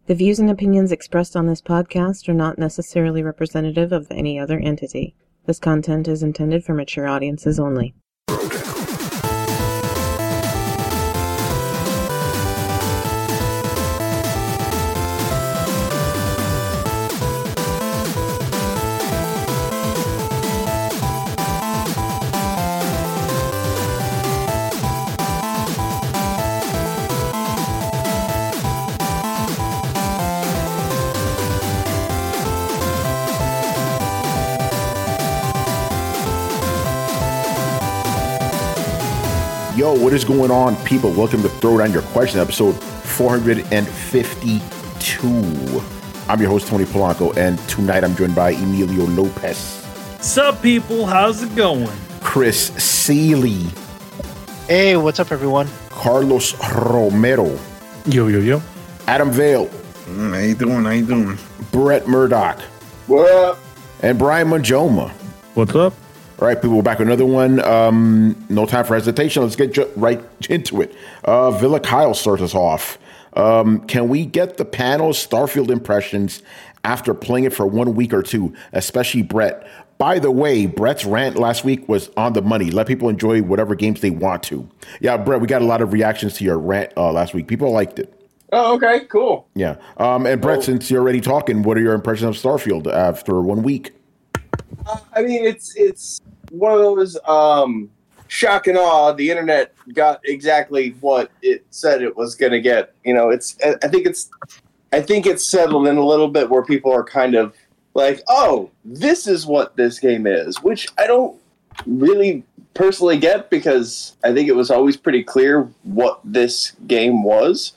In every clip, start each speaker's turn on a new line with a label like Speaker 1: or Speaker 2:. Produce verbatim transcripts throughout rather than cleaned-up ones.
Speaker 1: The views and opinions expressed on this podcast are not necessarily representative of any other entity. This content is intended for mature audiences only.
Speaker 2: Yo, what is going on, people? Welcome to Throw Down Your Question, episode four fifty-two. I'm your host, Tony Polanco, and tonight I'm joined by Emilio Lopez.
Speaker 3: Sup, people? How's it going?
Speaker 2: Chris Seeley.
Speaker 4: Hey, what's up, everyone?
Speaker 2: Carlos Romero.
Speaker 3: Yo, yo, yo.
Speaker 2: Adam Vale.
Speaker 5: Mm, how you doing? How you doing?
Speaker 2: Brett Murdoch.
Speaker 5: What up?
Speaker 2: And Brian Manjoma.
Speaker 3: What's up?
Speaker 2: All right, people, we're back with another one. Um, no time for hesitation. Let's get ju- right into it. Uh, Villa Kyle starts us off. Um, can we get the panel's Starfield impressions after playing it for one week or two, especially Brett? By the way, Brett's rant last week was on the money. Let people enjoy whatever games they want to. Yeah, Brett, we got a lot of reactions to your rant uh, last week. People liked it.
Speaker 6: Oh, okay, cool.
Speaker 2: Yeah. Um, and Brett,
Speaker 6: oh.
Speaker 2: since you're already talking, what are your impressions of Starfield after one week?
Speaker 6: Uh, I mean, it's it's one of those um, shock and awe. The internet got exactly what it said it was going to get. You know, it's. I think it's. I think it's settled in a little bit where people are kind of like, "Oh, this is what this game is," which I don't really personally get because I think it was always pretty clear what this game was.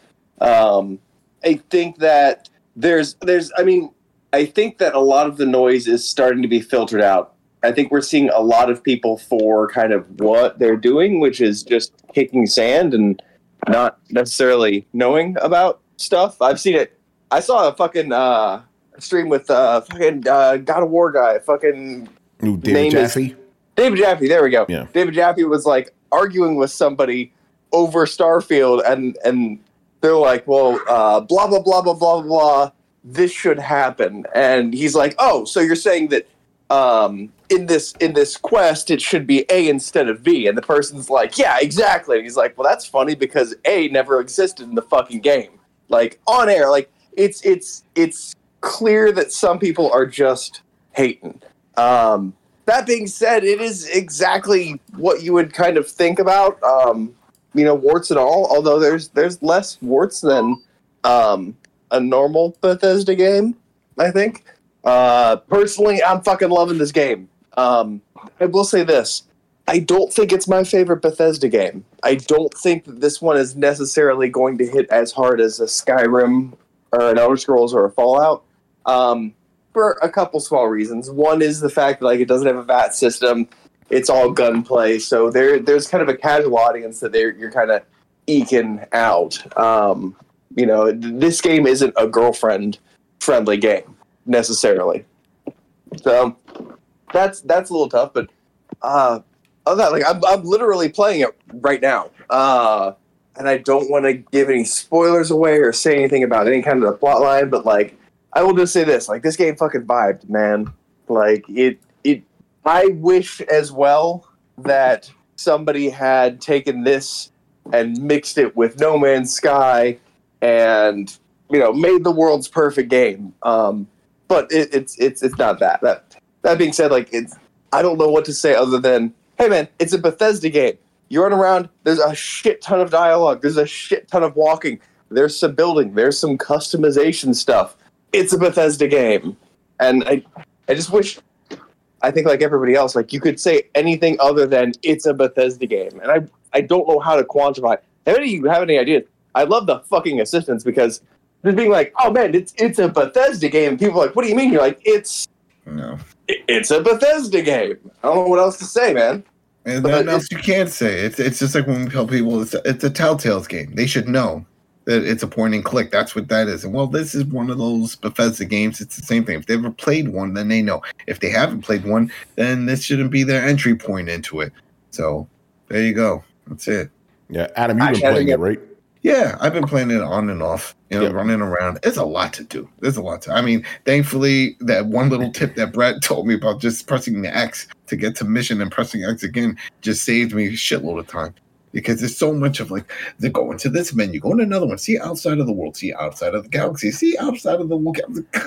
Speaker 6: Um, I think that there's there's. I mean. I think that a lot of the noise is starting to be filtered out. I think we're seeing a lot of people for kind of what they're doing, which is just kicking sand and not necessarily knowing about stuff. I've seen it. I saw a fucking uh, stream with uh, fucking uh, God of War guy. Fucking
Speaker 2: Ooh, David Jaffe?
Speaker 6: David Jaffe, there we go.
Speaker 2: Yeah.
Speaker 6: David Jaffe was like arguing with somebody over Starfield, and, and they're like, well, uh, blah, blah, blah, blah, blah, blah. This should happen. And he's like, oh, so you're saying that um, in this in this quest it should be A instead of V. And the person's like, yeah, exactly. And he's like, well, that's funny because A never existed in the fucking game. Like, on air, like, it's it's it's clear that some people are just hating. Um, that being said, it is exactly what you would kind of think about, um, you know, warts and all, although there's there's less warts than... Um, a normal Bethesda game, I think. Uh, personally, I'm fucking loving this game. Um, I will say this. I don't think it's my favorite Bethesda game. I don't think that this one is necessarily going to hit as hard as a Skyrim or an Elder Scrolls or a Fallout. Um, for a couple small reasons. One is the fact that like it doesn't have a V A T system. It's all gunplay. So there, there's kind of a casual audience that they're, you're kind of eking out. Um, You know, this game isn't a girlfriend-friendly game, necessarily. So, that's that's a little tough, but uh, other than that, like, I'm, I'm literally playing it right now. Uh, and I don't want to give any spoilers away or say anything about any kind of the plot line, but, like, I will just say this. Like, this game fucking vibed, man. Like, it... it. I wish as well that somebody had taken this and mixed it with No Man's Sky and, you know, made the world's perfect game. Um, but it, it's it's it's not that. That that being said, like, it's I don't know what to say other than, hey man, it's a Bethesda game. You run around, there's a shit ton of dialogue, there's a shit ton of walking, there's some building, there's some customization stuff. It's a Bethesda game. And I I just wish I think like everybody else, like you could say anything other than it's a Bethesda game. And I I don't know how to quantify. How do you have any ideas? I love the fucking assistance because just being like, oh man, it's it's a Bethesda game. And people are like, what do you mean? You're like, it's
Speaker 5: no,
Speaker 6: it, it's a Bethesda game. I don't know what else to say, man.
Speaker 5: And nothing else you can't say. It's it's just like when we tell people it's a, it's a Telltale's game. They should know that it's a point and click. That's what that is. And well, this is one of those Bethesda games. It's the same thing. If they've ever played one, then they know. If they haven't played one, then this shouldn't be their entry point into it. So there you go. That's it.
Speaker 2: Yeah, Adam, you've been playing it, right?
Speaker 5: Yeah, I've been playing it on and off, you know,
Speaker 2: Yep.
Speaker 5: running around. It's a lot to do. There's a lot to. I mean, thankfully, that one little tip that Brett told me about just pressing the X to get to mission and pressing X again just saved me a shitload of time. Because there's so much of like, they go into this menu, go into another one, see outside of the world, see outside of the galaxy, see outside of the world.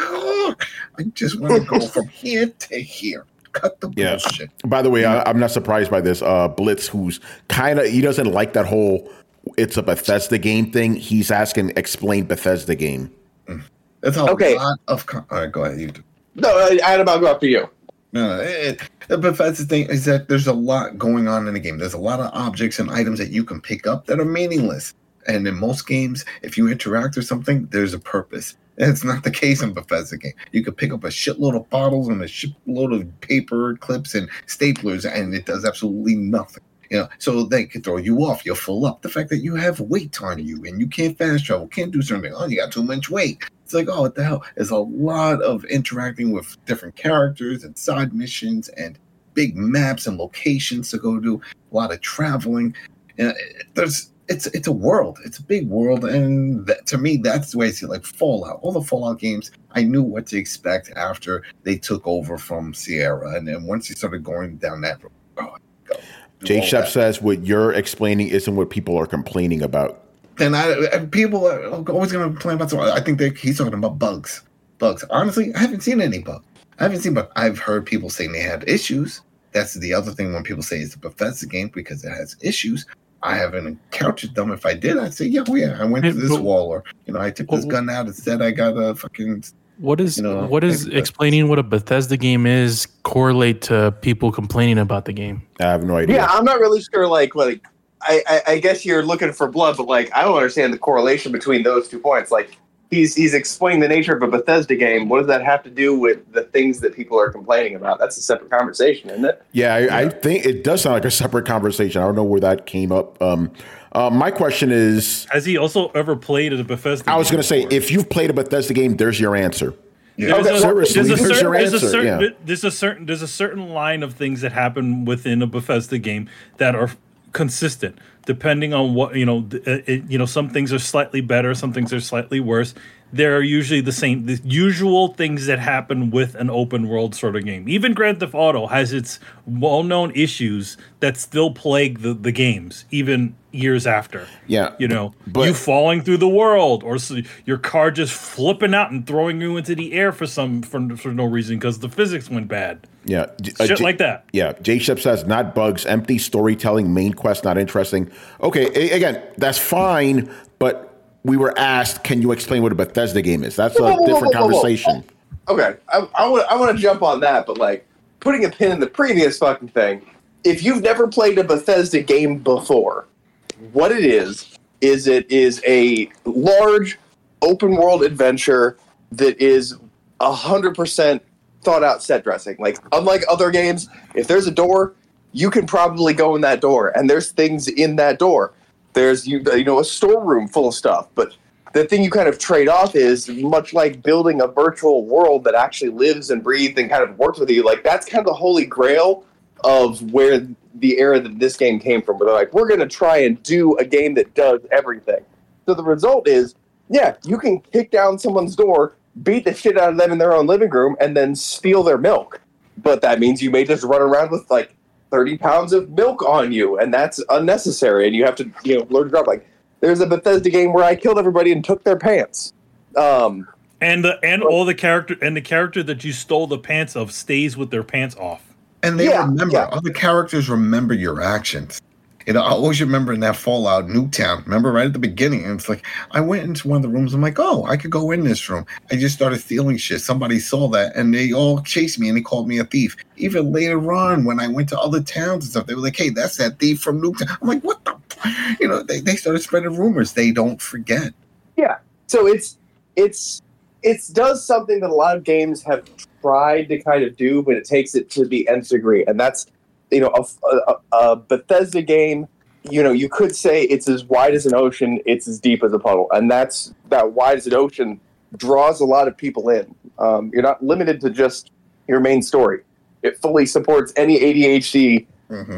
Speaker 5: I just want to go from here to here. Cut the
Speaker 2: Yeah.
Speaker 5: bullshit.
Speaker 2: By the way, I, I'm not surprised by this. Uh, Blitz, who's kind of, he doesn't like that whole it's a Bethesda game thing. He's asking, explain Bethesda game.
Speaker 5: That's a
Speaker 6: Okay.
Speaker 5: lot of. Con- All right, go ahead. You do.
Speaker 6: No, Adam, I'll go after you.
Speaker 5: No, it, the Bethesda thing is that there's a lot going on in the game. There's a lot of objects and items that you can pick up that are meaningless. And in most games, if you interact with something, there's a purpose. That's not the case in Bethesda game. You could pick up a shitload of bottles and a shitload of paper clips and staplers, and it does absolutely nothing. You know, so they can throw you off. You'll fill up. The fact that you have weight on you and you can't fast travel, can't do certain things. Oh, you got too much weight. It's like, oh, what the hell? There's a lot of interacting with different characters and side missions and big maps and locations to go to. A lot of traveling. And there's it's it's a world. It's a big world, and that, to me, that's the way I see it. Like Fallout. All the Fallout games, I knew what to expect after they took over from Sierra, and then once they started going down that road, oh, go.
Speaker 2: Jay
Speaker 5: all
Speaker 2: Shep
Speaker 5: that.
Speaker 2: says what you're explaining isn't what people are complaining about.
Speaker 5: And I, and people are always going to complain about something. I think that he's talking about bugs. Bugs. Honestly, I haven't seen any bugs. I haven't seen, but I've heard people saying they had issues. That's the other thing when people say it's a Bethesda game because it has issues. I haven't encountered them. If I did, I'd say, yeah, well, yeah, I went
Speaker 3: Hey,
Speaker 5: to this
Speaker 3: but-
Speaker 5: wall, or you know, I took this
Speaker 3: Well,
Speaker 5: gun out. Instead, I got a fucking.
Speaker 3: What is
Speaker 5: You know,
Speaker 3: what is
Speaker 5: maybe that's-
Speaker 3: explaining what a Bethesda game is correlate to people complaining about the game?
Speaker 2: I have no idea.
Speaker 6: Yeah, I'm not really sure. Like, like I, I, I guess you're looking for blood, but like, I don't understand the correlation between those two points. Like, he's he's explaining the nature of a Bethesda game. What does that have to do with the things that people are complaining about? That's a separate conversation, isn't it?
Speaker 2: Yeah, I, I think it does sound like a separate conversation. I don't know where that came up. Um, uh, my question is,
Speaker 3: Has he also ever played a Bethesda?
Speaker 2: I was
Speaker 3: game
Speaker 2: going to say,
Speaker 3: before?
Speaker 2: if you've played a Bethesda game, there's your answer.
Speaker 5: Yeah.
Speaker 6: Okay,
Speaker 3: There's a-
Speaker 2: seriously,
Speaker 3: there's a
Speaker 2: here's
Speaker 3: certain-
Speaker 2: your
Speaker 3: there's a
Speaker 2: answer,
Speaker 3: certain-
Speaker 2: yeah.
Speaker 3: there's a certain there's a certain line of things that happen within a Bethesda game that are consistent, depending on what you know. th- uh, It, you know, some things are slightly better, some things are slightly worse. There are usually the same, the usual things that happen with an open world sort of game. Even Grand Theft Auto has its well-known issues that still plague the, the games, even years after.
Speaker 2: Yeah,
Speaker 3: You know,
Speaker 2: but-
Speaker 3: you falling through the world, or so your car just flipping out and throwing you into the air for some for, for no reason because the physics went bad.
Speaker 2: Yeah, J- uh,
Speaker 3: Shit
Speaker 2: J-
Speaker 3: like that.
Speaker 2: Yeah, Jay Shep says not bugs, empty storytelling, main quest not interesting. Okay, a- again, that's fine, but we were asked, can you explain what a Bethesda game is? That's a
Speaker 6: Whoa, whoa,
Speaker 2: different
Speaker 6: whoa, whoa, whoa.
Speaker 2: conversation.
Speaker 6: Okay, I, I want I want to jump on that, but like putting a pin in the previous fucking thing. If you've never played a Bethesda game before, what it is is it is a large open world adventure that is a hundred percent thought out set dressing. Like unlike other games, if there's a door, you can probably go in that door, and there's things in that door. There's you you know a storeroom full of stuff, but the thing you kind of trade off is much like building a virtual world that actually lives and breathes and kind of works with you. Like that's kind of the holy grail of where the era that this game came from. Where they're like, we're going to try and do a game that does everything. So the result is, yeah, you can kick down someone's door, beat the shit out of them in their own living room, and then steal their milk. But that means you may just run around with like thirty pounds of milk on you, and that's unnecessary, and you have to, you know, learn to drop. Like, there's a Bethesda game where I killed everybody and took their pants. Um,
Speaker 3: And the and all the character and the character that you stole the pants of stays with their pants off.
Speaker 5: And they
Speaker 6: Yeah,
Speaker 5: remember,
Speaker 6: yeah.
Speaker 5: other characters remember your actions. You know, I always remember in that Fallout Nuketown, remember right at the beginning, and it's like, I went into one of the rooms, I'm like, oh, I could go in this room. I just started stealing shit. Somebody saw that, and they all chased me, and they called me a thief. Even later on, when I went to other towns and stuff, they were like, hey, that's that thief from Nuketown. I'm like, what the? You know, they, they started spreading rumors. They don't forget.
Speaker 6: Yeah. So it's it's it's does something that a lot of games have tried to kind of do, but it takes it to the nth degree, and that's you know a, a, a Bethesda game. You know, you could say it's as wide as an ocean, it's as deep as a puddle, and that's that wide as an ocean draws a lot of people in. Um, you're not limited to just your main story. It fully supports any A D H D
Speaker 5: Mm-hmm.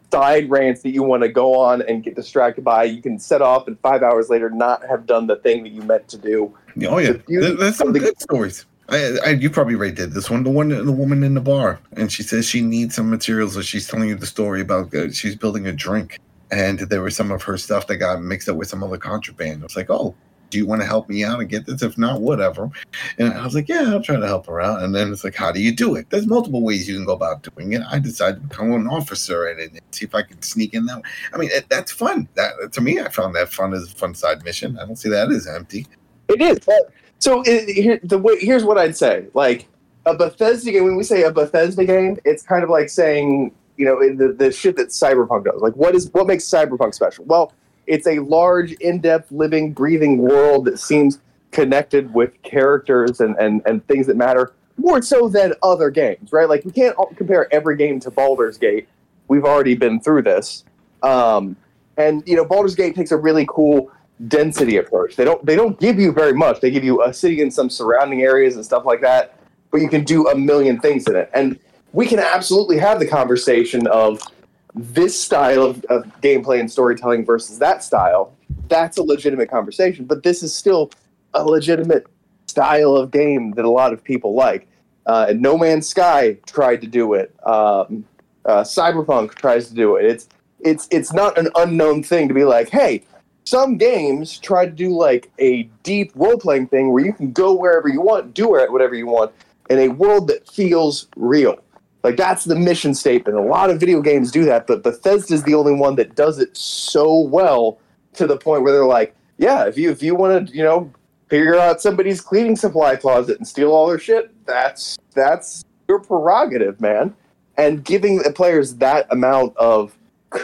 Speaker 6: side rants that you want to go on and get distracted by. You can set off and five hours later not have done the thing that you meant to do.
Speaker 5: Oh yeah, there, there's some good stories. I, I, you probably already did this one. The one, the woman in the bar, and she says she needs some materials, or she's telling you the story about uh, she's building a drink, and there was some of her stuff that got mixed up with some other contraband. I was like, oh, do you want to help me out and get this? If not, whatever. And I was like, yeah, I'll try to help her out. And then it's like, how do you do it? There's multiple ways you can go about doing it. I decided to become an officer and, and see if I can sneak in that way. I mean, it, that's fun. That to me, I found that fun as a fun side mission. I don't see that as empty.
Speaker 6: It is. But, so it, here, the way, here's what I'd say. Like, a Bethesda game, when we say a Bethesda game, it's kind of like saying, you know, the, the shit that Cyberpunk does. Like, what is what makes Cyberpunk special? Well, it's a large, in-depth, living, breathing world that seems connected with characters and, and, and things that matter more so than other games, right? Like, we can't compare every game to Baldur's Gate. We've already been through this. Um, and, you know, Baldur's Gate takes a really cool density approach. They don't they don't give you very much. They give you a city and some surrounding areas and stuff like that, but you can do a million things in it. And we can absolutely have the conversation of this style of, of gameplay and storytelling versus that style. That's a legitimate conversation, but this is still a legitimate style of game that a lot of people like. Uh, No Man's Sky tried to do it. Um, uh, Cyberpunk tries to do it. It's it's it's not an unknown thing to be like, hey, some games try to do like a deep role-playing thing where you can go wherever you want, do whatever you want, in a world that feels real. Like, that's the mission statement. A lot of video games do that, but Bethesda's the only one that does it so well to the point where they're like, yeah, if you if you want to, you know, figure out somebody's cleaning supply closet and steal all their shit, that's that's your prerogative, man. And giving the players that amount of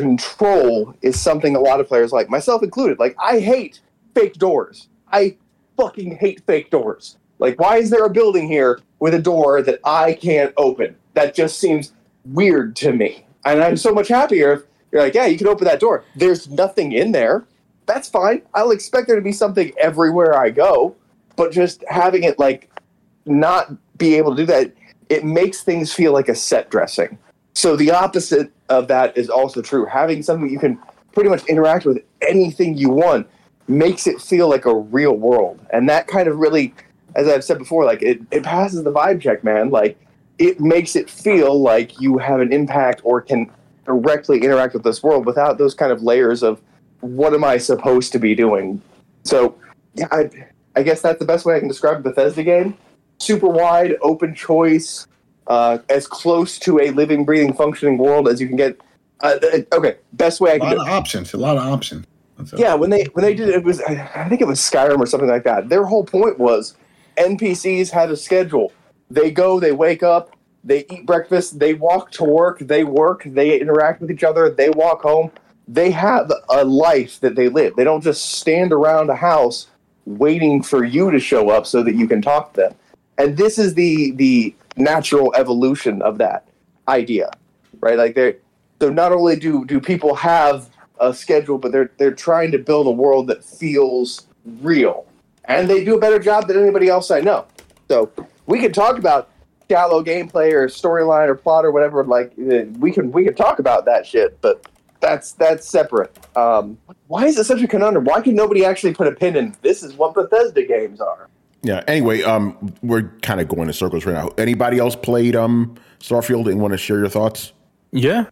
Speaker 6: control is something a lot of players like, myself included. Like, I hate fake doors. I fucking hate fake doors. Like, why is there a building here with a door that I can't open? That just seems weird to me. And I'm so much happier if you're like, yeah, you can open that door. There's nothing in there. That's fine. I'll expect there to be something everywhere I go. But just having it, like, not be able to do that, it makes things feel like a set dressing. So the opposite of that is also true. Having something you can pretty much interact with anything you want makes it feel like a real world. And that kind of really, as I've said before, like, it, it passes the vibe check, man. Like, it makes it feel like you have an impact or can directly interact with this world without those kind of layers of, what am I supposed to be doing? So, yeah, I, I guess that's the best way I can describe a Bethesda game. Super wide, open choice, uh, as close to a living, breathing, functioning world as you can get. Uh, okay, best way I can
Speaker 5: do it.
Speaker 6: A
Speaker 5: lot of options, a lot of options.
Speaker 6: Yeah, when they when they did it, it was, I think it was Skyrim or something like that. Their whole point was N P Cs had a schedule. They go, they wake up, they eat breakfast, they walk to work, they work, they interact with each other, they walk home. They have a life that they live. They don't just stand around a house waiting for you to show up so that you can talk to them. And this is the the natural evolution of that idea, right? Like, they're, so not only do, do people have a schedule, but they're they're trying to build a world that feels real. And they do a better job than anybody else I know. So we can talk about shallow gameplay or storyline or plot or whatever. Like, we can we can talk about that shit, but that's that's separate. Um, why is it such a conundrum? Why can nobody actually put a pin in this is what Bethesda games are?
Speaker 2: Yeah. Anyway, um, we're kind of going in circles right now. Anybody else played um Starfield and want to share your thoughts?
Speaker 7: Yeah.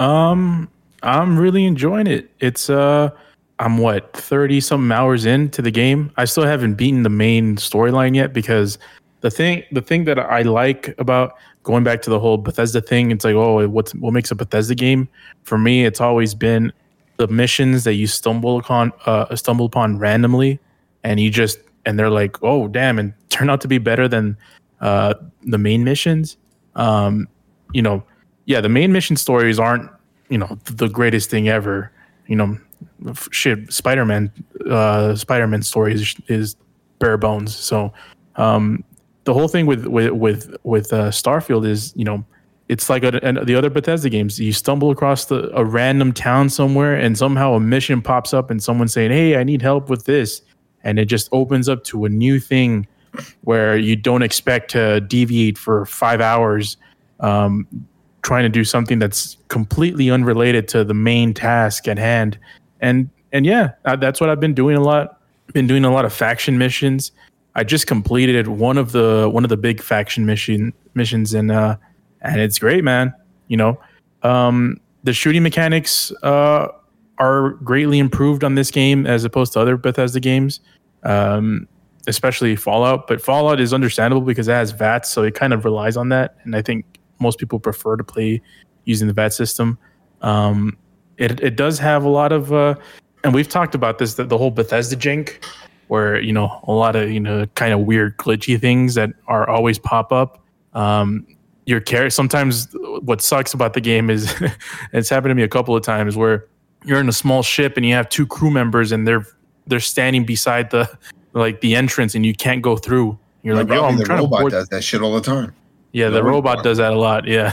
Speaker 7: Um, I'm really enjoying it. It's uh, I'm what thirty something hours into the game. I still haven't beaten the main storyline yet because the thing the thing that I like about going back to the whole Bethesda thing, it's like, oh, what's what makes a Bethesda game? For me, it's always been the missions that you stumble upon, uh, stumble upon randomly, and you just and they're like, oh, damn, and turn out to be better than uh, the main missions. Um, you know, yeah, the main mission stories aren't, you know, the greatest thing ever. You know, shit, Spider-Man, uh, Spider-Man story is, is bare bones. So um, the whole thing with with with with uh, Starfield is, you know, it's like a, a, the other Bethesda games. You stumble across the, a random town somewhere, and somehow a mission pops up, and someone's saying, "Hey, I need help with this," and it just opens up to a new thing where you don't expect to deviate for five hours. Um, trying to do something that's completely unrelated to the main task at hand. And and yeah, that's what I've been doing a lot. Been doing a lot of faction missions. I just completed one of the one of the big faction mission missions, and uh, and it's great, man. You know, um, the shooting mechanics uh, are greatly improved on this game as opposed to other Bethesda games, um, especially Fallout. But Fallout is understandable because it has V A T S, so it kind of relies on that. And I think most people prefer to play using the V A T S system. Um, it it does have a lot of, uh, and we've talked about this, that the whole Bethesda jank, where, you know, a lot of, you know, kind of weird glitchy things that are always pop up. Um, your character, sometimes what sucks about the game is it's happened to me a couple of times where you're in a small ship and you have two crew members and they're they're standing beside the like the entrance and you can't go through. You're like, yo, I'm
Speaker 5: the
Speaker 7: trying
Speaker 5: robot
Speaker 7: to board.
Speaker 5: does that shit all the time.
Speaker 7: Yeah, the, the robot, robot does that a lot. Yeah.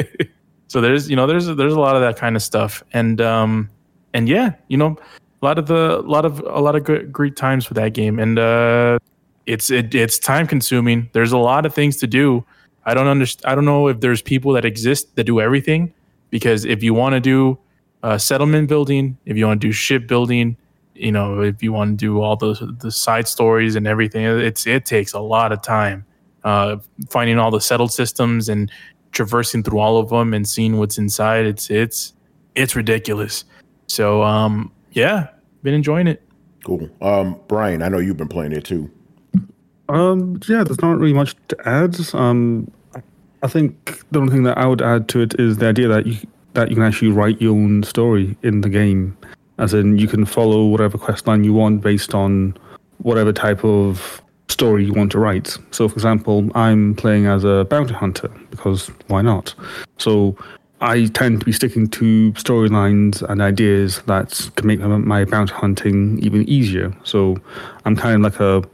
Speaker 7: So there's, you know, there's there's a lot of that kind of stuff, and um and yeah, you know, a lot of the a lot of a lot of good, great times for that game, and uh, it's it, it's time consuming. There's a lot of things to do. I don't understand. I don't know if there's people that exist that do everything, because if you want to do uh, settlement building, if you want to do ship building, you know, if you want to do all those the side stories and everything, it's it takes a lot of time. Uh, finding all the settled systems and traversing through all of them and seeing what's inside, it's it's it's ridiculous. So um, yeah, been enjoying it.
Speaker 2: Cool. Um, Brian, I know you've been playing it too.
Speaker 8: Um, yeah, there's not really much to add. Um, I think the only thing that I would add to it is the idea that you that you can actually write your own story in the game, as in you can follow whatever quest line you want based on whatever type of story you want to write. So, for example, I'm playing as a bounty hunter because why not? So I tend to be sticking to storylines and ideas that can make my bounty hunting even easier. So I'm kind of like a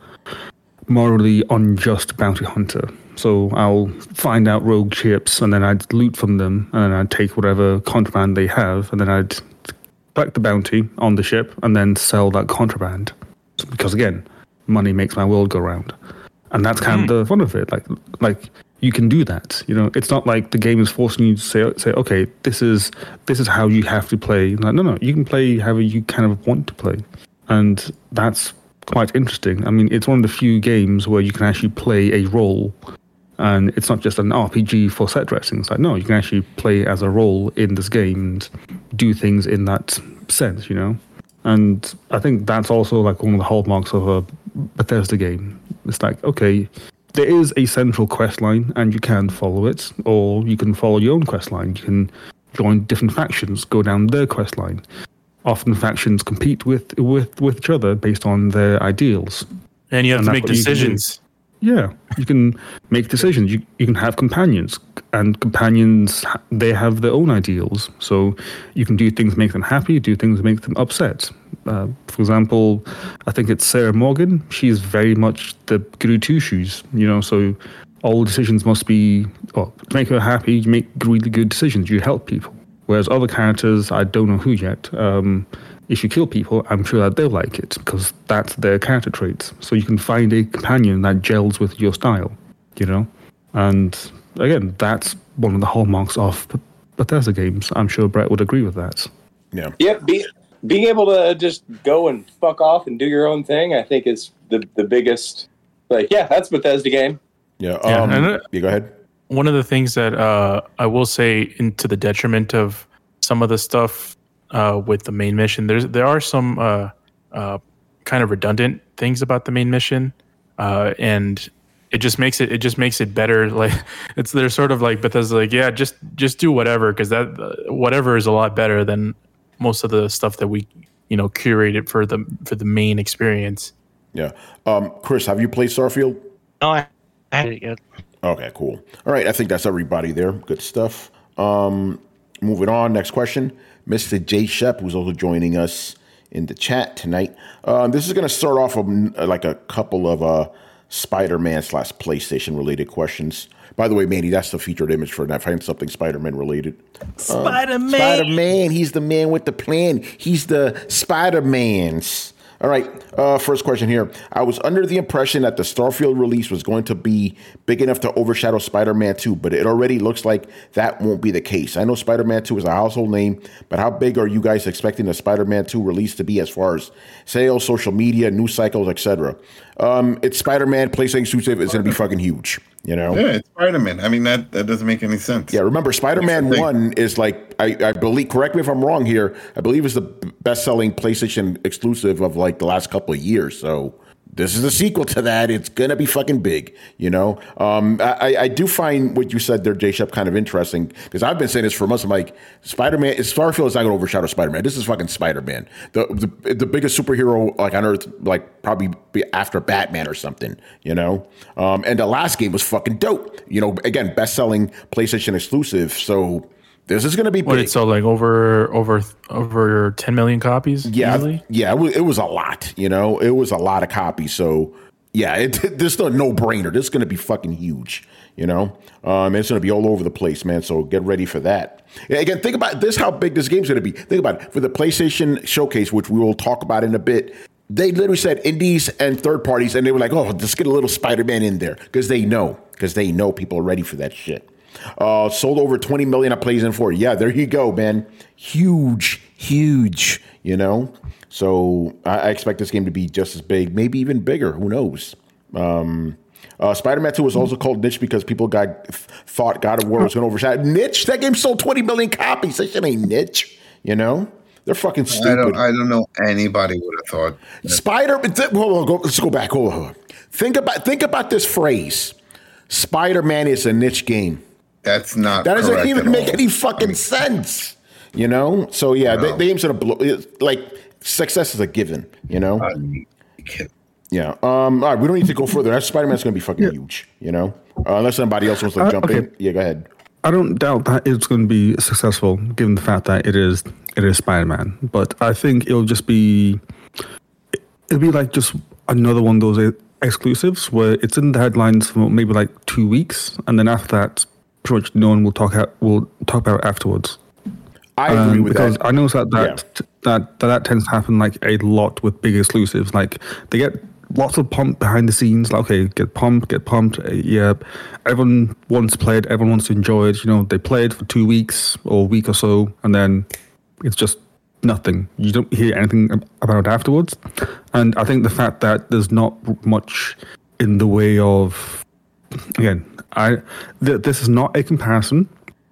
Speaker 8: morally unjust bounty hunter. So I'll find out rogue ships and then I'd loot from them and then I'd take whatever contraband they have and then I'd collect the bounty on the ship and then sell that contraband. Because again, money makes my world go round. And that's kind mm. of the fun of it. Like, like you can do that. You know, it's not like the game is forcing you to say, say, okay, this is this is how you have to play. Like, no, no, you can play however you kind of want to play. And that's quite interesting. I mean, it's one of the few games where you can actually play a role, and it's not just an R P G for set dressing. It's like, no, you can actually play as a role in this game and do things in that sense, you know? And I think that's also like one of the hallmarks of a Bethesda game. It's like, okay, there is a central quest line and you can follow it, or you can follow your own quest line. You can join different factions, go down their quest line. Often factions compete with, with, with each other based on their ideals.
Speaker 7: And you have and to make decisions.
Speaker 8: Yeah, you can make decisions. You you can have companions, and companions, they have their own ideals. So you can do things to make them happy, do things to make them upset. Uh, for example, I think it's Sarah Morgan. She's very much the Guru Two Shoes, you know, so all decisions must be, well, to make her happy, you make really good decisions. You help people. Whereas other characters, I don't know who yet, um, if you kill people, I'm sure that they'll like it because that's their character traits. So you can find a companion that gels with your style, you know? And again, that's one of the hallmarks of Bethesda games. I'm sure Brett would agree with that.
Speaker 2: Yeah.
Speaker 6: Yeah, be, being able to just go and fuck off and do your own thing, I think is the, the biggest, like, yeah, that's Bethesda game.
Speaker 2: Yeah, um, yeah, uh, yeah, go ahead.
Speaker 7: One of the things that uh, I will say, into the detriment of some of the stuff uh, with the main mission, there's there are some uh, uh, kind of redundant things about the main mission, uh, and it just makes it it just makes it better. Like it's they're sort of like Bethesda, like yeah, just just do whatever, because that uh, whatever is a lot better than most of the stuff that we you know curated for the for the main experience.
Speaker 2: Yeah, um, Chris, have you played Starfield?
Speaker 4: No, I haven't it yet.
Speaker 2: Okay, cool. All right, I think that's everybody there. Good stuff. Um, moving on, next question. Mister Jay Shep, who's also joining us in the chat tonight. Uh, this is going to start off um, like a couple of uh, Spider-Man slash PlayStation related questions. By the way, Manny, that's the featured image for that. Find something Spider-Man related.
Speaker 3: Spider-Man.
Speaker 2: Um, Spider-Man. He's the man with the plan. He's the Spider-Mans. All right. Uh, first question here. I was under the impression that the Starfield release was going to be big enough to overshadow Spider-Man two, but it already looks like that won't be the case. I know Spider-Man two is a household name, but how big are you guys expecting the Spider-Man two release to be as far as sales, social media, news cycles, et cetera? Um, it's Spider-Man, PlayStation exclusive. It's going to be fucking huge, you know?
Speaker 5: Yeah, it's Spider-Man. I mean, that, that doesn't make any sense.
Speaker 2: Yeah, remember, Spider-Man one is like, I, I believe, correct me if I'm wrong here, I believe it's the best-selling PlayStation exclusive of like the last couple of years. So this is a sequel to that. It's going to be fucking big, you know? Um, I, I do find what you said there, J-Shep, kind of interesting, because I've been saying this for months. I'm like, Spider-Man, Starfield is not going to overshadow Spider-Man. This is fucking Spider-Man. The, the the biggest superhero like on Earth, like probably be after Batman or something, you know? Um, and the last game was fucking dope. You know, again, best-selling PlayStation exclusive. So this is going to be big.
Speaker 7: What, it sold like over over over ten million copies?
Speaker 2: Yeah,
Speaker 7: easily?
Speaker 2: yeah, it was, it was a lot. You know, it was a lot of copies. So yeah, it, this is a no brainer. This is going to be fucking huge. You know, um, it's going to be all over the place, man. So get ready for that. Again, think about this: how big this game's going to be. Think about it for the PlayStation Showcase, which we will talk about in a bit. They literally said indies and third parties, and they were like, "Oh, just get a little Spider-Man in there," because they know, because they know people are ready for that shit. Uh, sold over twenty million at PlayStation four. Yeah, there you go, man. Huge, huge, you know? So I, I expect this game to be just as big, maybe even bigger. Who knows? Um, uh, Spider-Man two was also called niche because people got thought God of War was going to overshadow. Niche? That game sold twenty million copies. That shit ain't niche, you know? They're fucking stupid.
Speaker 5: I don't, I don't know anybody would have thought. That.
Speaker 2: Spider, hold on, go, let's go back. Hold on. Think about, think about this phrase. Spider-Man is a niche game.
Speaker 5: That's not.
Speaker 2: That doesn't even make
Speaker 5: all.
Speaker 2: any fucking I mean, sense, you know. So yeah, no. they, they aim to blow. Like success is a given, you know. Uh, yeah. Um. All right, we don't need to go further. That Spider-Man's going to be fucking yeah. huge, you know. Uh, unless somebody else wants to uh, jump okay. in. Yeah, go ahead.
Speaker 8: I don't doubt that it's going to be successful, given the fact that it is it is Spider-Man. But I think it'll just be it'll be like just another one of those exclusives where it's in the headlines for maybe like two weeks, and then after that, pretty much no one will talk out, will talk about it afterwards.
Speaker 2: I agree um, with
Speaker 8: because
Speaker 2: that.
Speaker 8: I noticed that that, yeah. that that that tends to happen like a lot with big exclusives. Like they get lots of pump behind the scenes. Like, okay, get pumped, get pumped. Uh, yeah, everyone wants to play it. Everyone wants to enjoy it. You know, they play it for two weeks or a week or so, and then it's just nothing. You don't hear anything about it afterwards. And I think the fact that there's not much in the way of, again, I th- this is not a comparison,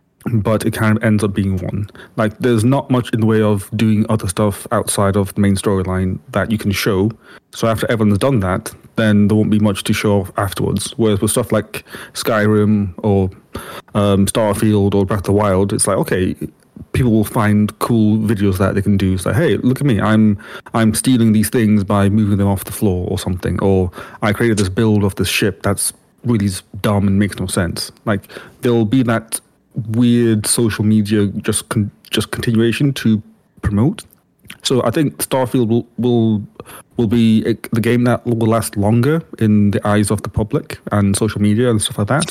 Speaker 8: but it kind of ends up being one. Like, there's not much in the way of doing other stuff outside of the main storyline that you can show. So after everyone's done that, then there won't be much to show off afterwards. Whereas with stuff like Skyrim or um, Starfield or Breath of the Wild, it's like, okay, people will find cool videos that they can do. It's like, hey, look at me, I'm I'm stealing these things by moving them off the floor or something. Or I created this build of this ship that's really dumb and makes no sense. Like, there'll be that weird social media just con- just continuation to promote. So I think Starfield will will will be a, the game that will last longer in the eyes of the public and social media and stuff like that.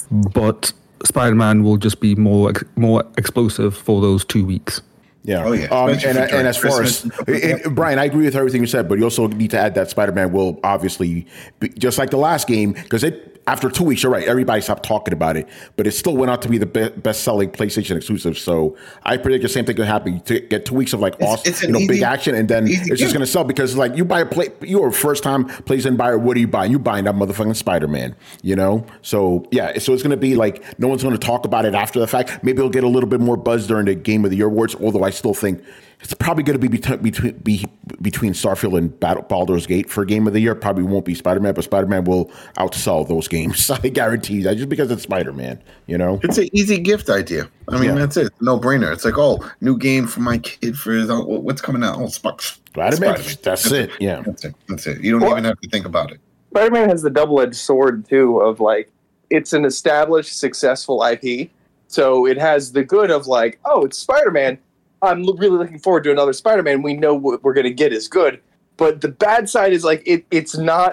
Speaker 8: But Spider-Man will just be more more explosive for those two weeks.
Speaker 2: Yeah. Oh, yeah. Um, and, and as far as and, Brian, I agree with everything you said, but you also need to add that Spider-Man will obviously be just like the last game, because it after two weeks, you're right, everybody stopped talking about it, but it still went out to be the be- best-selling PlayStation exclusive. So I predict the same thing could happen. To get two weeks of like awesome, it's you know, easy, big action, and then it's game. just going to sell, because like you buy a play, you're a first-time PlayStation buyer. What are you buying? You buying that motherfucking Spider-Man, you know? So yeah, so it's going to be like no one's going to talk about it after the fact. Maybe it'll get a little bit more buzz during the Game of the Year awards, although I still think it's probably going to be between between be between Starfield and Battle, Baldur's Gate for Game of the Year. Probably won't be Spider-Man, but Spider-Man will outsell those games. I guarantee you that, just because it's Spider-Man. You know,
Speaker 5: it's an easy gift idea. I mean, yeah. that's it. No brainer. It's like, oh, new game for my kid for his. Oh, what's coming out? Oh, Sparks.
Speaker 2: Spider-Man. Spider-Man. That's, that's it. it. Yeah,
Speaker 5: that's it. That's it. You don't well, even have to think about it.
Speaker 6: Spider-Man has the double-edged sword too of like, it's an established, successful I P, so it has the good of like, oh, it's Spider-Man. I'm really looking forward to another Spider-Man. We know what we're going to get is good. But the bad side is like it. It's not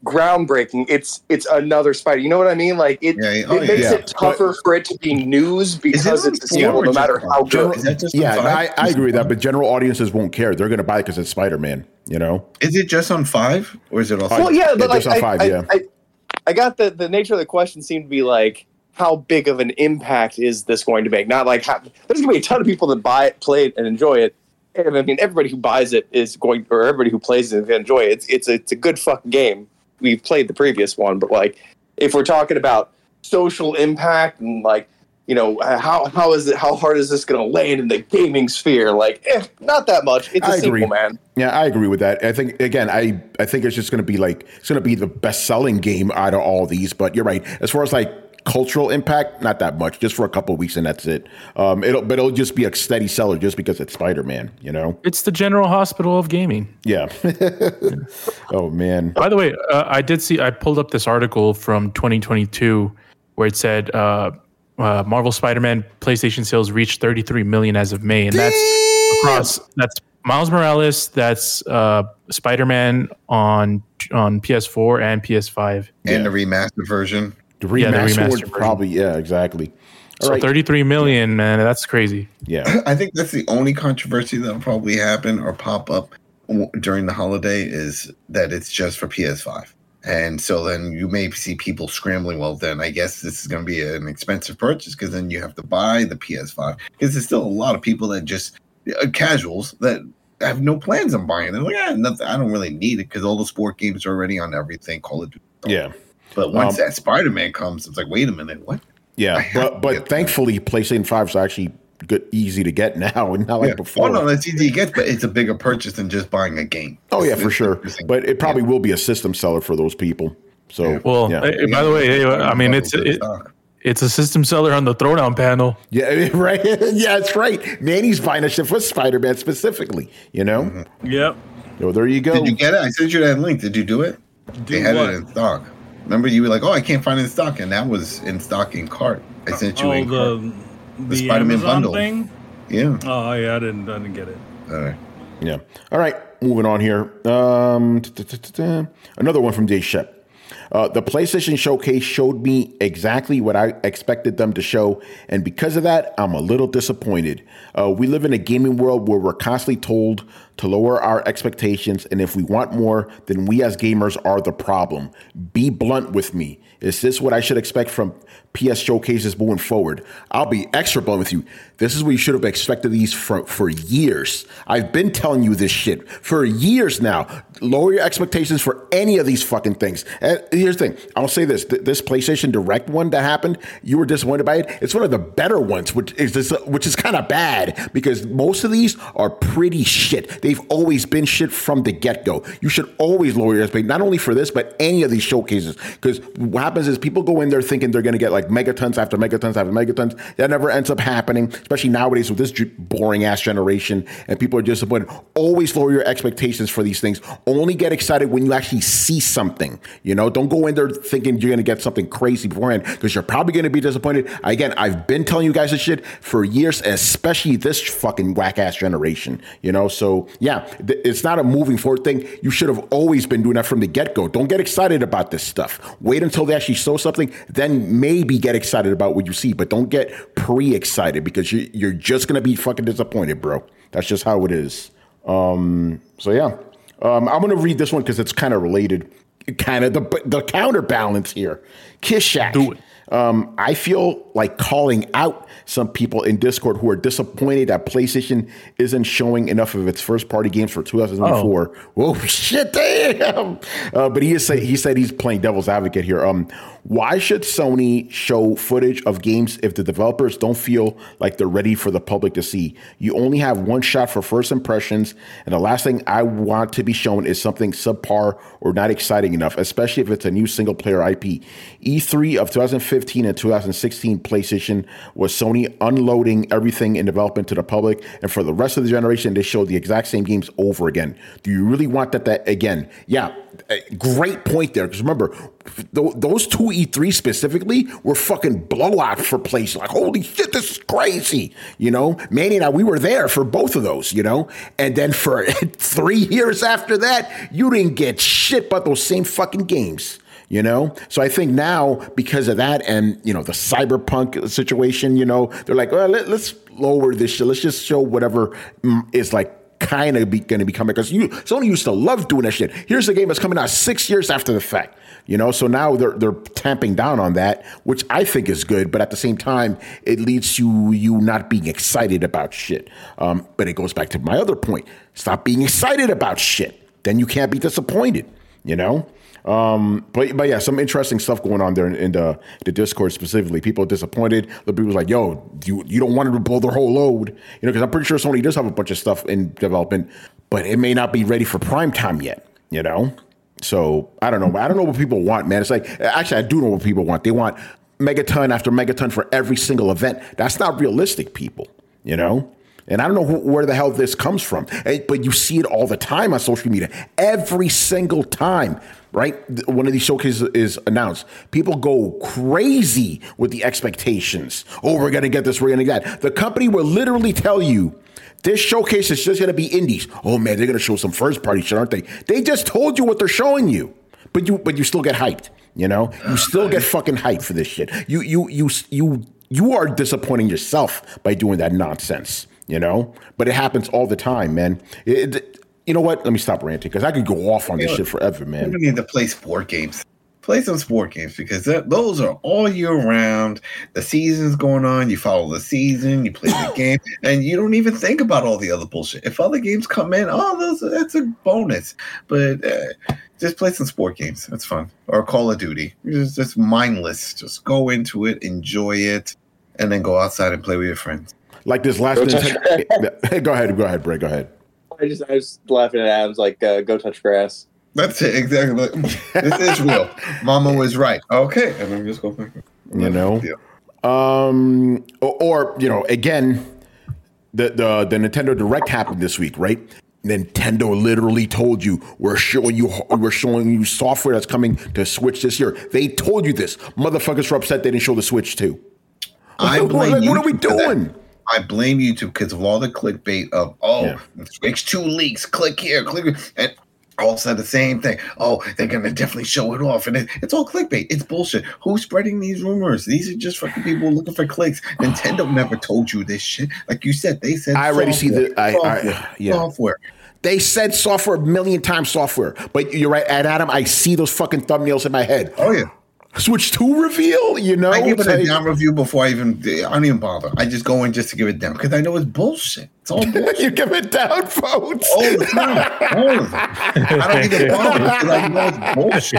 Speaker 6: groundbreaking. It's it's another Spider. You know what I mean? Like it,
Speaker 5: Yeah, yeah. Oh,
Speaker 6: it makes
Speaker 2: yeah.
Speaker 6: it tougher
Speaker 2: But-
Speaker 6: for it to be news because
Speaker 5: it
Speaker 6: it's a
Speaker 5: on
Speaker 6: sequel,
Speaker 5: four
Speaker 6: no
Speaker 5: or
Speaker 6: matter
Speaker 5: just
Speaker 6: how
Speaker 5: on-
Speaker 6: good.
Speaker 5: Is that just
Speaker 2: Yeah,
Speaker 5: on
Speaker 2: I,
Speaker 5: five?
Speaker 2: I agree with that, but general audiences won't care. They're going to buy it because it's Spider-Man, you know?
Speaker 5: Is it just on five, or is it also?
Speaker 6: Well, yeah, but
Speaker 2: Yeah,
Speaker 6: like
Speaker 2: just on
Speaker 6: I,
Speaker 2: five,
Speaker 6: I,
Speaker 2: yeah.
Speaker 6: I, I got the the nature of the question seemed to be like, how big of an impact is this going to make? Not like how, there's going to be a ton of people that buy it, play it, and enjoy it. And I mean, everybody who buys it is going, or everybody who plays it and enjoy it. It's it's a, it's a good fucking game. We've played the previous one, but like, if we're talking about social impact and like, you know, how how is it? How hard is this going to land in the gaming sphere? Like, eh, not that much. It's a
Speaker 2: I
Speaker 6: sequel,
Speaker 2: agree.
Speaker 6: man.
Speaker 2: Yeah, I agree with that. I think again, I I think it's just going to be like it's going to be the best selling game out of all these. But you're right. As far as like cultural impact, not that much. Just for a couple of weeks and that's it. Um, it'll but it'll just be a steady seller just because it's Spider-Man. You know?
Speaker 7: It's the General Hospital of gaming.
Speaker 2: Yeah. Oh man.
Speaker 7: By the way, uh, I did see. I pulled up this article from twenty twenty-two where it said uh, uh, Marvel Spider-Man PlayStation sales reached thirty-three million as of May, and that's across. That's Miles Morales. That's uh, Spider-Man on on P S four and P S five.
Speaker 5: and the remastered version.
Speaker 2: The
Speaker 7: Yeah, the
Speaker 2: remaster
Speaker 7: remaster
Speaker 2: would
Speaker 7: version.
Speaker 2: probably yeah, exactly. All
Speaker 7: So
Speaker 2: right.
Speaker 7: thirty-three million, man, that's crazy.
Speaker 2: Yeah.
Speaker 5: I think that's the only controversy that'll probably happen or pop up w- during the holiday is that it's just for P S five. And so then you may see people scrambling. Well, then I guess this is going to be an expensive purchase because then you have to buy the P S five. Because there's still a lot of people that just uh, casuals that have no plans on buying it. They're like, yeah, nothing, I don't really need it because all the sport games are already on everything. Call it.
Speaker 2: Yeah.
Speaker 5: But once
Speaker 2: Um,
Speaker 5: that Spider-Man comes, it's like, wait a minute, what? I
Speaker 2: Yeah.
Speaker 5: have
Speaker 2: But
Speaker 5: to
Speaker 2: but
Speaker 5: get
Speaker 2: thankfully PlayStation five is actually good easy to get now and not like
Speaker 5: Yeah.
Speaker 2: before.
Speaker 5: Oh no, that's easy to get, but it's a bigger purchase than just buying a game.
Speaker 2: Oh yeah,
Speaker 5: It's-
Speaker 2: for
Speaker 5: it's
Speaker 2: sure.
Speaker 5: interesting.
Speaker 2: But it probably will be a system seller for those people. So
Speaker 7: Well,
Speaker 2: yeah,
Speaker 7: eh, by the way, eh, I mean it's it, it's a system seller on the throwdown panel.
Speaker 2: yeah, right. Yeah, that's right. Manny's buying a shit for Spider-Man specifically. You know.
Speaker 5: Mm-hmm.
Speaker 3: Yep.
Speaker 2: So there you go.
Speaker 5: Did you get it? I sent you that link. Did you do it?
Speaker 3: Do
Speaker 5: they had
Speaker 3: what?
Speaker 5: it in stock. Remember, you were like, "Oh, I can't find it in stock," and that was in stock in cart. I sent you
Speaker 3: Oh,
Speaker 5: in cart.
Speaker 3: the
Speaker 5: The
Speaker 3: the
Speaker 5: Spider-Man
Speaker 3: Amazon
Speaker 5: bundle.
Speaker 3: thing.
Speaker 5: Yeah.
Speaker 3: Oh yeah, I didn't I didn't get it.
Speaker 5: All right.
Speaker 2: Yeah. All right. Moving on here. Um, ta-ta-ta-ta. Another one from Jay Shep. Uh, the PlayStation Showcase showed me exactly what I expected them to show, and because of that, I'm a little disappointed. Uh, we live in a gaming world where we're constantly told to lower our expectations, and if we want more, then we as gamers are the problem. Be blunt with me. Is this what I should expect from P S showcases moving forward? I'll be extra blunt with you. This is what you should have expected these for, for years. I've been telling you this shit for years now. Lower your expectations for any of these fucking things. And here's the thing. I'll say this. Th- this PlayStation Direct one that happened, you were disappointed by it. It's one of the better ones, which is this, which is kind of bad because most of these are pretty shit. They've always been shit from the get-go. You should always lower your expectations, not only for this, but any of these showcases. Because what happens is people go in there thinking they're going to get like megatons after megatons after megatons. That never ends up happening, especially nowadays with this boring ass generation and people are disappointed. Always lower your expectations for these things. Only get excited when you actually see something. You know, don't go in there thinking you're going to get something crazy beforehand because you're probably going to be disappointed. Again, I've been telling you guys this shit for years, especially this fucking whack ass generation. You know, so yeah, th- it's not a moving forward thing. You should have always been doing that from the get go. Don't get excited about this stuff. Wait until they actually show something, then maybe get excited about what you see, but don't get pre-excited because you, you're just going to be fucking disappointed, bro. That's just how it is. Um, so yeah, um, I'm going to read this one because it's kind of related. Kind of the the counterbalance here. Kiss Shack.
Speaker 7: Do it.
Speaker 2: Um, I feel like calling out some people in Discord who are disappointed that PlayStation isn't showing enough of its first party games for two thousand twenty-four. Oh. Whoa, shit, damn. Uh, but he is say, he said he's playing devil's advocate here. Um, why should Sony show footage of games if the developers don't feel like they're ready for the public to see? You only have one shot for first impressions, and the last thing I want to be shown is something subpar or not exciting enough, especially if it's a new single player I P. E three of twenty fifteen and two thousand sixteen PlayStation was Sony unloading everything in development to the public, and for the rest of the generation, they showed the exact same games over again. Do you really want that? That again? Yeah, great point there. Because remember, th- those two E three specifically were fucking blowout for places. Like, holy shit, this is crazy. You know, Manny and I, we were there for both of those, you know? And then for three years after that, you didn't get shit but those same fucking games. You know, so I think now because of that and, you know, the cyberpunk situation, you know, they're like, well, let, let's lower this shit. Let's just show whatever is like kind of be, going to be coming. Because you, Sony used to love doing that shit. Here's a game that's coming out six years after the fact, you know, so now they're they're tamping down on that, which I think is good. But at the same time, it leads to you not being excited about shit. Um, but it goes back to my other point. Stop being excited about shit. Then you can't be disappointed, you know. Um, but but yeah, some interesting stuff going on there in, in the the Discord specifically. People are disappointed. The people's like, "Yo, you you don't want to blow their whole load," you know? Because I'm pretty sure Sony does have a bunch of stuff in development, but it may not be ready for prime time yet. You know, so I don't know. I don't know what people want, man. It's like actually, I do know what people want. They want megaton after megaton for every single event. That's not realistic, people. You know. And I don't know who, where the hell this comes from, but you see it all the time on social media. Every single time, right? One of these showcases is announced. People go crazy with the expectations. Oh, we're going to get this, we're going to get that. The company will literally tell you, this showcase is just going to be indies. Oh, man, they're going to show some first-party shit, aren't they? They just told you what they're showing you, but you but you still get hyped, you know? You still get fucking hyped for this shit. You You, you, you, you are disappointing yourself by doing that nonsense. You know, but it happens all the time, man. It, it, you know what? Let me stop ranting because I could go off on this you know, shit forever, man.
Speaker 5: You need to play sport games. Play some sport games because that, those are all year round. The season's going on. You follow the season. You play the game, and you don't even think about all the other bullshit. If other games come in, oh, those, that's a bonus. But uh, just play some sport games. That's fun. Or Call of Duty. Just, just mindless. Just go into it, enjoy it, and then go outside and play with your friends.
Speaker 2: Like this last Nintendo. Go ahead, go ahead, Bray. Go ahead.
Speaker 6: I just I was laughing at Adam's like, uh, "Go touch grass."
Speaker 5: That's it exactly. This is real. Mama was right. Okay, and then just go back.
Speaker 2: You know, um, or, or you know, again, the the the Nintendo Direct happened this week, right? Nintendo literally told you we're showing you we're showing you software that's coming to Switch this year. They told you this. Motherfuckers were upset they didn't show the Switch too.
Speaker 5: I blame
Speaker 2: like,
Speaker 5: you
Speaker 2: what are we doing?
Speaker 5: That. I blame YouTube because of all the clickbait of, oh, yeah. Switch two leaks, click here, click here, and all said the same thing. Oh, they're going to definitely show it off. And it, it's all clickbait. It's bullshit. Who's spreading these rumors? These are just fucking people looking for clicks. Nintendo never told you this shit. Like you said, they said
Speaker 2: I already
Speaker 5: software,
Speaker 2: see the I,
Speaker 5: software,
Speaker 2: I, yeah.
Speaker 5: software.
Speaker 2: They said software a million times software. But you're right, and Adam, I see those fucking thumbnails in my head.
Speaker 5: Oh, yeah.
Speaker 2: Switch two reveal, you know?
Speaker 5: I give it
Speaker 2: like,
Speaker 5: a down review before I even, I don't even bother. I just go in just to give it down because I know it's bullshit. It's all bullshit.
Speaker 2: You give it down votes.
Speaker 5: All the time. All of it. I don't even bother because I know it's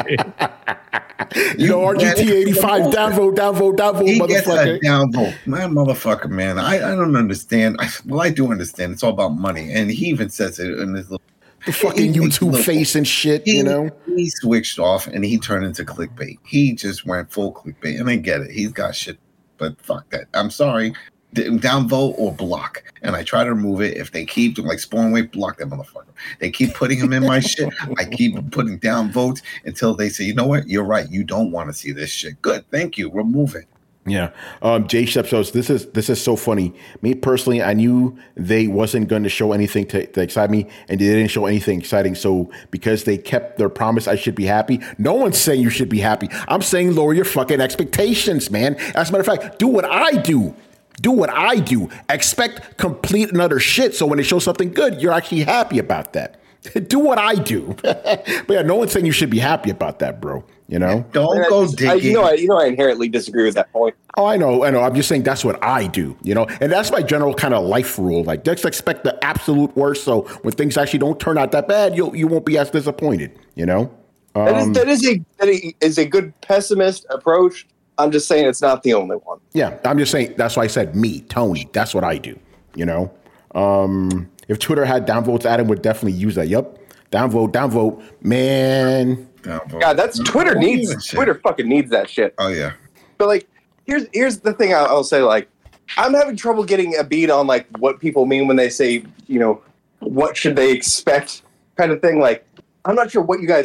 Speaker 5: bullshit.
Speaker 2: You know, R G T eighty-five, downvote, downvote, downvote,
Speaker 5: he
Speaker 2: motherfucker.
Speaker 5: Gets a downvote. My motherfucker, man. I, I don't understand. I, well, I do understand. It's all about money. And he even says it in his little
Speaker 2: the fucking he, YouTube he, face and shit,
Speaker 5: he,
Speaker 2: you know?
Speaker 5: He switched off and he turned into clickbait. He just went full clickbait. And I get it. He's got shit. But fuck that. I'm sorry. Downvote or block. And I try to remove it. If they keep doing like Spawn Wave, block that motherfucker. They keep putting him in my shit. I keep putting down votes until they say, you know what? You're right. You don't want to see this shit. Good. Thank you. Remove it.
Speaker 2: Yeah. Um, Jay Shep says, this is this is so funny. Me personally, I knew they wasn't going to show anything to, to excite me, and they didn't show anything exciting. So because they kept their promise, I should be happy. No one's saying you should be happy. I'm saying lower your fucking expectations, man. As a matter of fact, do what I do. Do what I do. Expect complete and utter shit. So when they show something good, you're actually happy about that. Do what I do. But yeah, no one's saying you should be happy about that, bro. You know,
Speaker 5: don't go digging.
Speaker 6: I, you know, I, you know, I inherently disagree with that point.
Speaker 2: Oh, I know, I know. I'm just saying that's what I do. You know, and that's my general kind of life rule. Like, just expect the absolute worst. So when things actually don't turn out that bad, you you won't be as disappointed. You know, um,
Speaker 6: that, is, that is a that is a good pessimist approach. I'm just saying it's not the only one.
Speaker 2: Yeah, I'm just saying that's why I said me, Tony. That's what I do. You know, um, if Twitter had downvotes, Adam would definitely use that. Yep, downvote, downvote, man.
Speaker 5: Downvote.
Speaker 6: God, that's Twitter needs Twitter fucking needs that shit.
Speaker 5: Oh yeah.
Speaker 6: But like, here's here's the thing I'll, I'll say. Like, I'm having trouble getting a beat on like what people mean when they say, you know, what should they expect kind of thing. Like, I'm not sure what you guys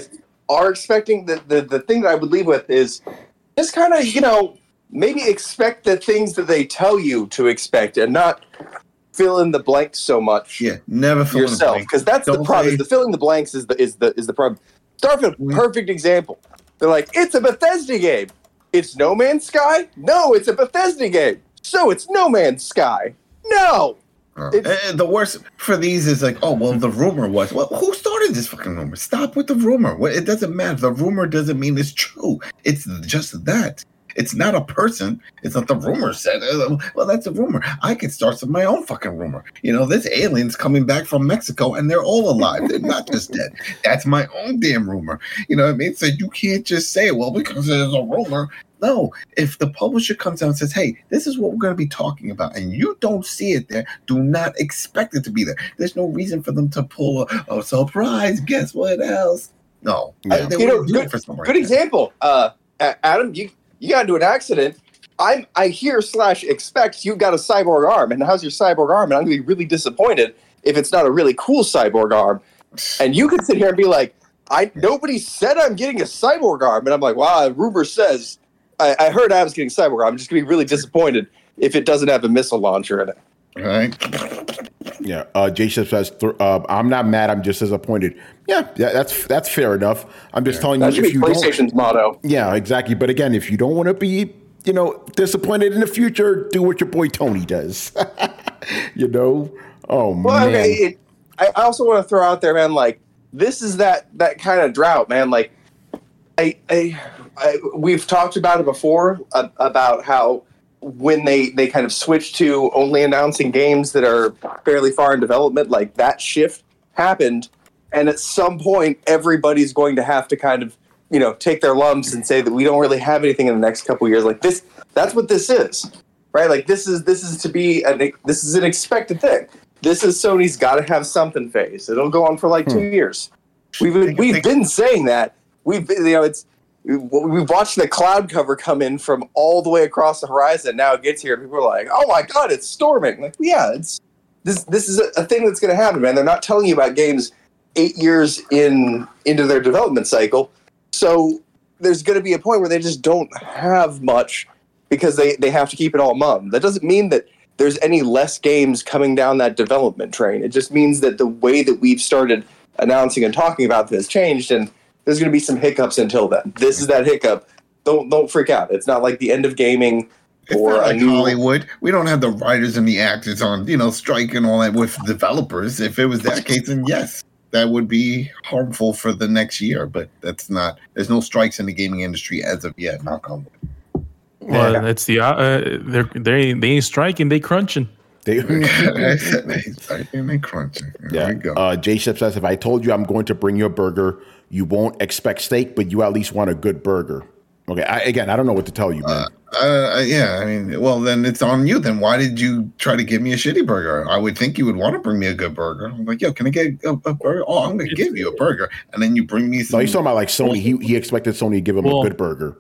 Speaker 6: are expecting, the, the, the thing that I would leave with is just kind of, you know, maybe expect the things that they tell you to expect and not fill in the blanks so much.
Speaker 5: Yeah, never fill
Speaker 6: yourself,
Speaker 5: in the
Speaker 6: because that's
Speaker 5: Don't
Speaker 6: the problem.
Speaker 5: say-
Speaker 6: Is the filling the blanks is the is the is the problem. Starfield, perfect example. They're like, it's a Bethesda game. It's No Man's Sky? No, it's a Bethesda game. So it's No Man's Sky. No.
Speaker 5: Uh,
Speaker 6: It's-
Speaker 5: and the worst for these is like, oh well, the rumor was. Well, who started this fucking rumor? Stop with the rumor. Well, it doesn't matter. The rumor doesn't mean it's true. It's just that. It's not a person. It's not the rumor said. Uh, Well, that's a rumor. I could start some my own fucking rumor. You know, this alien's coming back from Mexico and they're all alive. They're not just dead. That's my own damn rumor. You know what I mean? So you can't just say, well, because there's a rumor. No, if the publisher comes out and says, hey, this is what we're going to be talking about, and you don't see it there, do not expect it to be there. There's no reason for them to pull a, oh, surprise, guess what else? No.
Speaker 2: Yeah.
Speaker 5: They
Speaker 6: You know,
Speaker 5: wouldn't do
Speaker 6: good,
Speaker 5: it for something
Speaker 6: good
Speaker 5: like that.
Speaker 6: example. Uh, A- Adam, you you got into an accident. I'm I hear slash expect you got a cyborg arm, and how's your cyborg arm? And I'm gonna be really disappointed if it's not a really cool cyborg arm. And you could sit here and be like, I nobody said I'm getting a cyborg arm, and I'm like, wow, rumor says I, I heard Adam's getting a cyborg arm. I'm just gonna be really disappointed if it doesn't have a missile launcher in it.
Speaker 5: All right.
Speaker 2: Yeah, uh, J-Ship says, th- uh, I'm not mad, I'm just disappointed. Yeah, yeah, that's that's fair enough. I'm just telling
Speaker 6: That
Speaker 2: you,
Speaker 6: should
Speaker 2: if
Speaker 6: be
Speaker 2: you don't,
Speaker 6: PlayStation's motto.
Speaker 2: yeah, exactly. But again, if you don't want to be, you know, disappointed in the future, do what your boy Tony does. You know? Oh,
Speaker 6: Well,
Speaker 2: man.
Speaker 6: okay. It, I I also want to throw out there, man. Like, this is that that kind of drought, man. Like, I, I, I we've talked about it before uh, about how when they they kind of switch to only announcing games that are fairly far in development, like that shift happened, and at some point, everybody's going to have to kind of, you know, take their lumps and say that we don't really have anything in the next couple of years. Like this, that's what this is, right? Like this is this is to be an this is an expected thing. This is Sony's got to have something phase. It'll go on for like two years. We've been, we've been saying that. We've been, you know, it's we've watched the cloud cover come in from all the way across the horizon. Now it gets here, and people are like, "Oh my god, it's storming!" Like, yeah, it's this. This is a, a thing that's going to happen, man. They're not telling you about games eight years in into their development cycle, so there's going to be a point where they just don't have much because they they have to keep it all mum. That doesn't mean that there's any less games coming down that development train. It just means that the way that we've started announcing and talking about this has changed, and there's going to be some hiccups until then. This is that hiccup. Don't don't freak out. It's not like the end of gaming
Speaker 5: It's
Speaker 6: or
Speaker 5: not
Speaker 6: a
Speaker 5: like
Speaker 6: new
Speaker 5: Hollywood. We don't have the writers and the actors on, you know, strike and all that with developers. If it was that case, then yes, that would be harmful for the next year. But that's not. There's no strikes in the gaming industry as of yet. Knock on wood.
Speaker 7: Well,
Speaker 2: Yeah.
Speaker 7: it's the uh, they're they they ain't striking, they crunching.
Speaker 2: They,
Speaker 5: I said they striking, they crunching. There
Speaker 2: yeah.
Speaker 5: we go.
Speaker 2: Uh, J-Ship says, if I told you I'm going to bring you a burger, you won't expect steak, but you at least want a good burger. Okay, I, again, I don't know what to tell you, man.
Speaker 5: Uh, yeah, I mean, well, then it's on you. Then why did you try to give me a shitty burger? I would think you would want to bring me a good burger. I'm like, yo, can I get a, a burger? Oh, I'm going to give you a burger. And then you bring me some.
Speaker 2: No, he's talking about like Sony. He he expected Sony to give him
Speaker 7: Well-
Speaker 2: a good burger.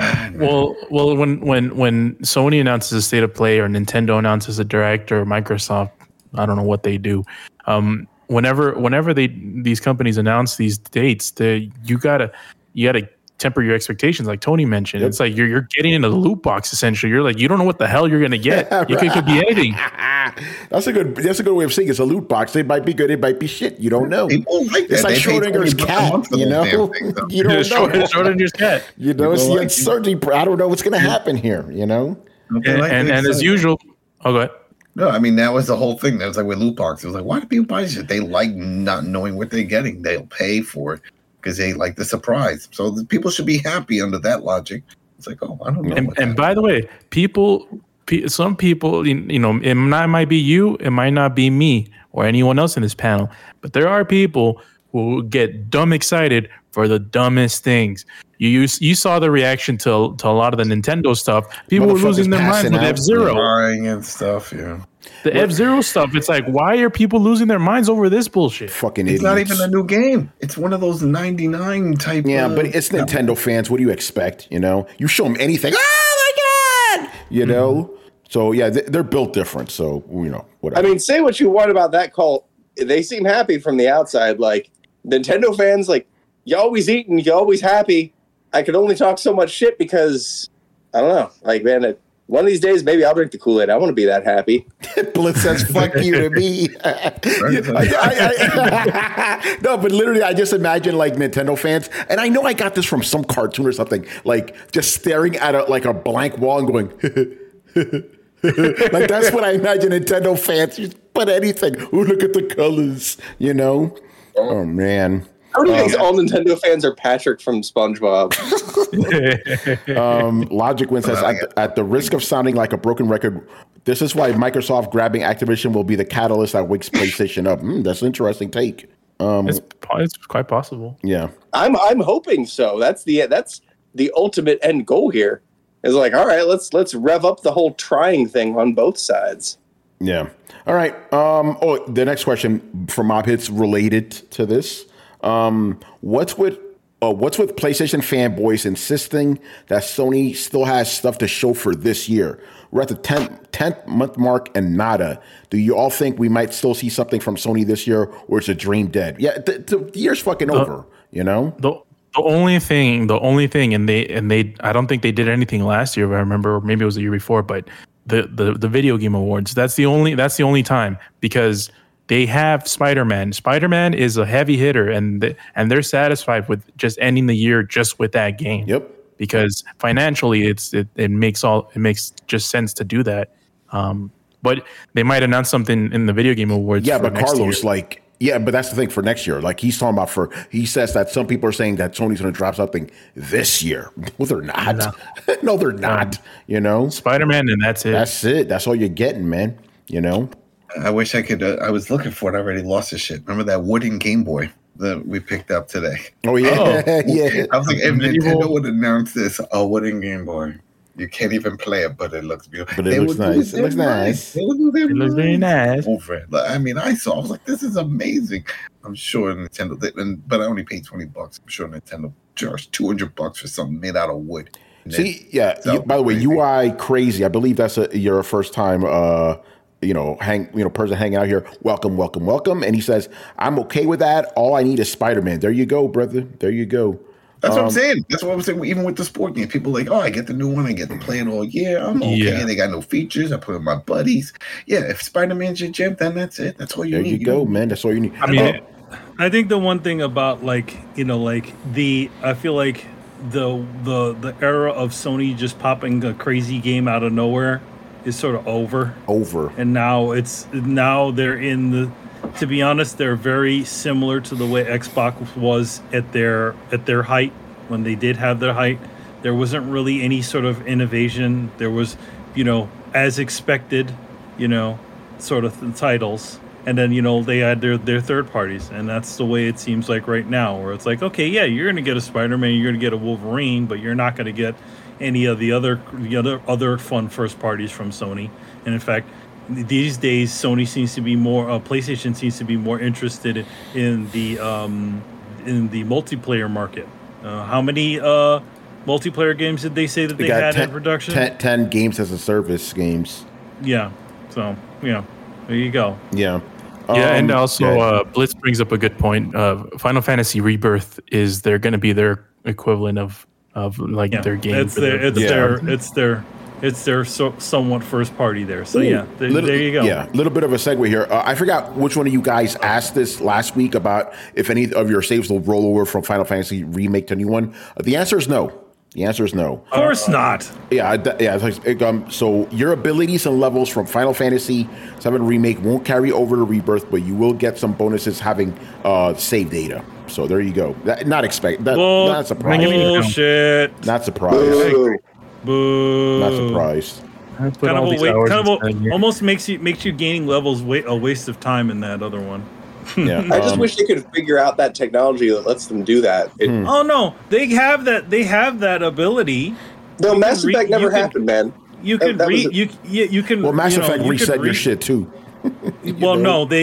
Speaker 7: Well, well, when when when Sony announces a state of play, or Nintendo announces a direct, or Microsoft, I don't know what they do. Um, whenever whenever they these companies announce these dates, they you gotta you gotta temper your expectations. Like Tony mentioned,
Speaker 2: Yep.
Speaker 7: it's like you're you're getting into the loot box essentially. You're like you don't know what the hell you're gonna get. You could, could be anything.
Speaker 2: That's a good. That's a good way of saying it. It's a loot box. It might be good. It might be shit. You don't know.
Speaker 5: People like that.
Speaker 2: It's like
Speaker 5: They pay
Speaker 2: Schrodinger's
Speaker 5: twenty bucks a
Speaker 2: cat.
Speaker 5: month for
Speaker 2: You
Speaker 5: those
Speaker 2: know,
Speaker 5: damn things, though.
Speaker 2: you don't know.
Speaker 7: Short, short in your cat.
Speaker 2: You know, it's
Speaker 5: People
Speaker 2: the
Speaker 5: like-
Speaker 2: uncertainty. I don't know what's going to happen here. You know.
Speaker 5: They
Speaker 7: And
Speaker 5: like
Speaker 7: and,
Speaker 5: it,
Speaker 7: and as
Speaker 5: so-
Speaker 7: usual, oh, go ahead.
Speaker 5: No, I mean, that was the whole thing. That was like with loot boxes. It was like, why do people buy shit? They like not knowing what they're getting. They'll pay for it because they like the surprise. So the people should be happy under that logic. It's like, oh, I don't know.
Speaker 7: And,
Speaker 5: what
Speaker 7: and
Speaker 5: that-
Speaker 7: by the way, people, pe- some people, you you know, it might, might be you, it might not be me or anyone else in this panel, but there are people who get dumb excited for the dumbest things. You you, you saw the reaction to to a lot of the Nintendo stuff. People were
Speaker 2: Motherfuckers
Speaker 7: losing their minds
Speaker 2: passing
Speaker 7: with
Speaker 2: out.
Speaker 7: F Zero.
Speaker 5: buying and stuff, yeah.
Speaker 7: The F Zero stuff. It's like, why are people losing their minds over this bullshit?
Speaker 2: Fucking
Speaker 5: It's
Speaker 2: idiots.
Speaker 5: not even a new game. It's one of those ninety-nine type.
Speaker 2: Yeah,
Speaker 5: of-
Speaker 2: but it's Nintendo fans. What do you expect? You know, you show them anything. Oh my god! You know. So yeah, they- they're built different. So you know, whatever.
Speaker 6: I mean, say what you want about that cult. They seem happy from the outside. Like Nintendo fans, like you always eating, you always happy. I can only talk so much shit because I don't know. Like, man, it, one of these days, maybe I'll drink the Kool-Aid. I want to be that happy.
Speaker 2: Blitz says, fuck you to me. I, I, I, no, but literally, I just imagine like Nintendo fans, and I know I got this from some cartoon or something, like just staring at a, like a blank wall and going, like that's what I imagine Nintendo fans, just put anything. Ooh, look at the colors, you know? Oh, man.
Speaker 6: How do you think all Nintendo fans are Patrick from SpongeBob?
Speaker 2: um, Logic Win says, at, at the risk of sounding like a broken record, this is why Microsoft grabbing Activision will be the catalyst that wakes PlayStation up. Mm, that's an interesting take. Um,
Speaker 7: it's, it's quite possible.
Speaker 2: Yeah,
Speaker 6: I'm I'm hoping so. That's the that's the ultimate end goal here. Is like, all right, let's let's rev up the whole trying thing on both sides.
Speaker 2: Yeah. All right. Um, oh, the next question from Mob Hits related to this. Um, what's with uh, what's with PlayStation fanboys insisting that Sony still has stuff to show for this year? We're at the tenth, tenth month mark and nada. Do you all think we might still see something from Sony this year, or is the dream dead? Yeah, the, the year's fucking over. Uh, you know.
Speaker 7: The the only thing, the only thing, and they and they, I don't think they did anything last year. I remember, or maybe it was the year before, but the the the video game awards. That's the only. That's the only time because. They have Spider-Man. Spider-Man is a heavy hitter, and th- and they're satisfied with just ending the year just with that game.
Speaker 2: Yep.
Speaker 7: Because financially, it's it, it makes all it makes just sense to do that. Um, but they might announce something in the video game awards.
Speaker 2: Yeah,
Speaker 7: for
Speaker 2: but
Speaker 7: next
Speaker 2: Carlos,
Speaker 7: year.
Speaker 2: like, yeah, but that's the thing for next year. Like he's talking about for he says that some people are saying that Sony's going to drop something this year. Well, they're not. No, no they're not. Um, you know,
Speaker 7: Spider-Man, and that's it.
Speaker 2: That's it. That's all you're getting, man. You know.
Speaker 5: I wish I could. Uh, I was looking for it. I already lost this shit. Remember that wooden Game Boy that we picked up today?
Speaker 2: Oh yeah, oh. yeah.
Speaker 5: I was like, if Nintendo would announce this, a wooden Game Boy, you can't even play it, but it looks beautiful.
Speaker 2: But it
Speaker 5: they
Speaker 2: looks nice. It looks nice.
Speaker 5: It looks
Speaker 7: very nice.
Speaker 5: Over it. I mean, I saw. I was like, this is amazing. I'm sure Nintendo did, and but I only paid twenty bucks. I'm sure Nintendo charged two hundred bucks for something made out of wood.
Speaker 2: See, yeah. You, by the way, U I Crazy. I believe that's a, your first time. Uh, you know, hang, you know, person hanging out here. Welcome, welcome, welcome. And he says, I'm okay with that. All I need is Spider-Man. There you go, brother. There you go.
Speaker 5: That's
Speaker 2: um,
Speaker 5: what I'm saying. That's what I'm saying. Even with the sport game, people are like, oh, I get the new one. I get to play it all year. I'm okay. Yeah. They got no features. I play with my buddies. Yeah, if Spider-Man's your gym, then that's it. That's all you
Speaker 2: there
Speaker 5: need.
Speaker 2: There you go, man. That's all you need.
Speaker 3: I mean, uh, I think the one thing about like, you know, like the, I feel like the, the, the era of Sony just popping a crazy game out of nowhere is sort of over.
Speaker 2: Over.
Speaker 3: And now it's now they're in the to be honest, they're very similar to the way Xbox was at their at their height when they did have their height. There wasn't really any sort of innovation. There was, you know, as expected, you know, sort of th- titles. And then, you know, they had their, their third parties. And that's the way it seems like right now, where it's like, okay, yeah, you're going to get a Spider-Man, you're going to get a Wolverine, but you're not going to get any of the other the other other fun first parties from Sony. And in fact, these days Sony seems to be more uh, PlayStation seems to be more interested in, in the um, in the multiplayer market. Uh, how many uh, multiplayer games did they say that they, they had ten, in production?
Speaker 2: ten, ten games as a service games.
Speaker 3: Yeah. So yeah, there you go.
Speaker 2: Yeah.
Speaker 7: Yeah, um, and also uh, Blitz brings up a good point. Uh, Final Fantasy Rebirth is they're going to be their equivalent of of like
Speaker 3: yeah,
Speaker 7: their game.
Speaker 3: It's their,
Speaker 7: their,
Speaker 3: it's
Speaker 7: the
Speaker 3: their, it's their, it's their so, somewhat first party there. So yeah, there,
Speaker 2: little,
Speaker 3: there you go.
Speaker 2: Yeah, a little bit of a segue here. Uh, I forgot which one of you guys asked this last week about if any of your saves will roll over from Final Fantasy Remake to new one. Uh, the answer is no. The answer is no.
Speaker 3: Of course uh, not.
Speaker 2: Yeah, yeah. Um, so your abilities and levels from Final Fantasy seven Remake won't carry over to Rebirth, but you will get some bonuses having uh, save data. So there you go. That, not expect that.
Speaker 3: Bull,
Speaker 2: not surprised.
Speaker 3: Bullshit.
Speaker 2: Not surprised.
Speaker 6: Boo.
Speaker 3: Boo.
Speaker 2: Not surprised.
Speaker 3: Kind of, a wait, kind of a, almost makes you makes you gaining levels wait, a waste of time in that other one.
Speaker 2: Yeah,
Speaker 6: I just
Speaker 2: um,
Speaker 6: wish they could figure out that technology that lets them do that. It,
Speaker 2: hmm.
Speaker 3: Oh no, they have that. They have that ability.
Speaker 6: No,
Speaker 3: You
Speaker 6: Mass
Speaker 3: can re-
Speaker 6: Effect never
Speaker 3: you can-
Speaker 6: happened, man.
Speaker 3: You
Speaker 6: That-
Speaker 3: can
Speaker 6: that
Speaker 3: re
Speaker 6: was a-
Speaker 3: you yeah, you can.
Speaker 2: Well, Mass
Speaker 3: you know,
Speaker 2: Effect
Speaker 3: you
Speaker 2: reset
Speaker 3: could re-
Speaker 2: your shit too.
Speaker 3: Well,
Speaker 2: know?
Speaker 3: no, they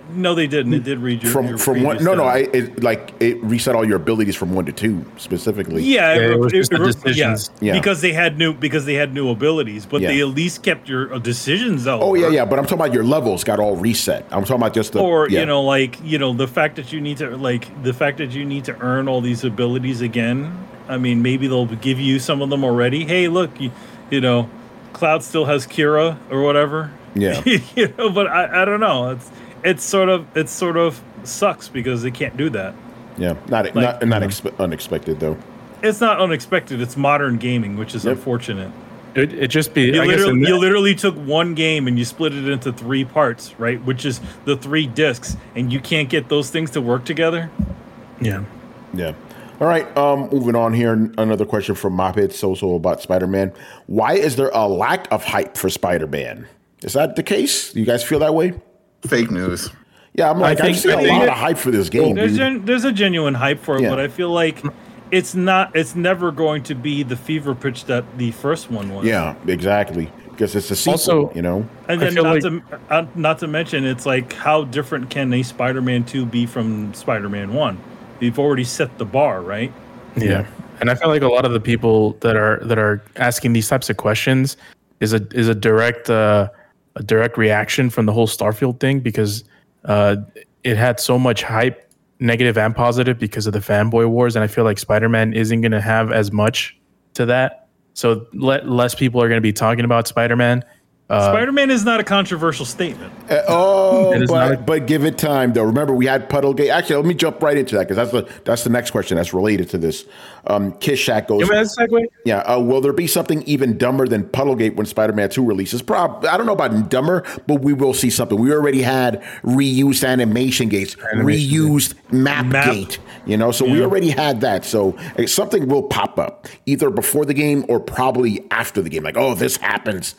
Speaker 3: No, they didn't. It did read your
Speaker 2: from
Speaker 3: your
Speaker 2: from one.
Speaker 3: previous
Speaker 2: No, no,
Speaker 3: down.
Speaker 2: I it, like it reset all your abilities from one to two specifically.
Speaker 3: Yeah,
Speaker 7: Yeah, it was
Speaker 3: it-
Speaker 7: just
Speaker 3: it-
Speaker 7: the
Speaker 3: it-
Speaker 7: decisions.
Speaker 3: yeah,
Speaker 2: Yeah.
Speaker 3: because they had new because they had new abilities, but
Speaker 2: Yeah.
Speaker 3: they at least kept your uh, decisions out.
Speaker 2: Oh yeah, yeah. But I'm talking about your levels got all reset. I'm talking about just the
Speaker 3: Or
Speaker 2: yeah.
Speaker 3: you know, like you know, the fact that you need to like the fact that you need to earn all these abilities again. I mean, maybe they'll give you some of them already. Hey, look, you, you know, Cloud still has Kira or whatever.
Speaker 2: Yeah.
Speaker 3: you know, but I, I don't know. It's it's sort of it's sort of sucks because they can't do that.
Speaker 2: yeah, not
Speaker 3: like,
Speaker 2: not not expe- unexpected though.
Speaker 3: It's not unexpected. It's modern gaming, which is
Speaker 2: Yep.
Speaker 3: unfortunate.
Speaker 7: It it just be.
Speaker 3: You
Speaker 7: I guess
Speaker 3: literally,
Speaker 7: in
Speaker 3: you
Speaker 7: that-
Speaker 3: literally took one game and you split it into three parts, right? Which is the three discs, and you can't get those things to work together.
Speaker 7: yeah.
Speaker 2: Yeah. All right. Um, moving on here. Another question from Moped Soso about Spider-Man. Why is there a lack of hype for Spider-Man? Is that the case? Do you guys feel that way?
Speaker 5: Fake news.
Speaker 2: Yeah, I'm like, I,
Speaker 7: think-
Speaker 2: see a
Speaker 7: I think
Speaker 2: lot
Speaker 7: it-
Speaker 2: of hype for this game,
Speaker 3: There's
Speaker 2: dude.
Speaker 3: gen, there's a genuine hype for it,
Speaker 2: Yeah.
Speaker 3: but I feel like it's not. It's never going to be the fever pitch that the first one was.
Speaker 2: Yeah, exactly. Because it's a sequel,
Speaker 7: Also-
Speaker 2: you know.
Speaker 3: And
Speaker 7: I
Speaker 3: then
Speaker 7: feel
Speaker 3: not
Speaker 7: like-
Speaker 3: to uh, not to mention, it's like how different can a Spider-Man two be from Spider-Man one? You've already set the bar, right?
Speaker 7: Yeah. And I feel like a lot of the people that are that are asking these types of questions is a is a direct uh, a direct reaction from the whole Starfield thing because uh, it had so much hype, negative and positive, because of the fanboy wars, and I feel like Spider-Man isn't going to have as much to that. So let less people are going to be talking about Spider-Man. Uh,
Speaker 3: Spider-Man is not a controversial statement.
Speaker 2: Uh, oh,
Speaker 7: It is
Speaker 2: but,
Speaker 7: not-
Speaker 2: but give it time, though. Remember, we had Puddlegate. Actually, let me jump right into that because that's the that's the next question that's related to this. Um, Kiss Shack goes,
Speaker 7: you know, that's a segue.
Speaker 2: yeah. Uh, will there be something even dumber than Puddlegate when Spider-Man two releases? Prob I don't know about dumber, but we will see something. We already had reused animation gates,
Speaker 7: Animation
Speaker 2: reused map,
Speaker 3: Map.
Speaker 2: gate. You know, so we already had that. So uh, something will pop up either before the game or probably after the game. Like, oh, this happens.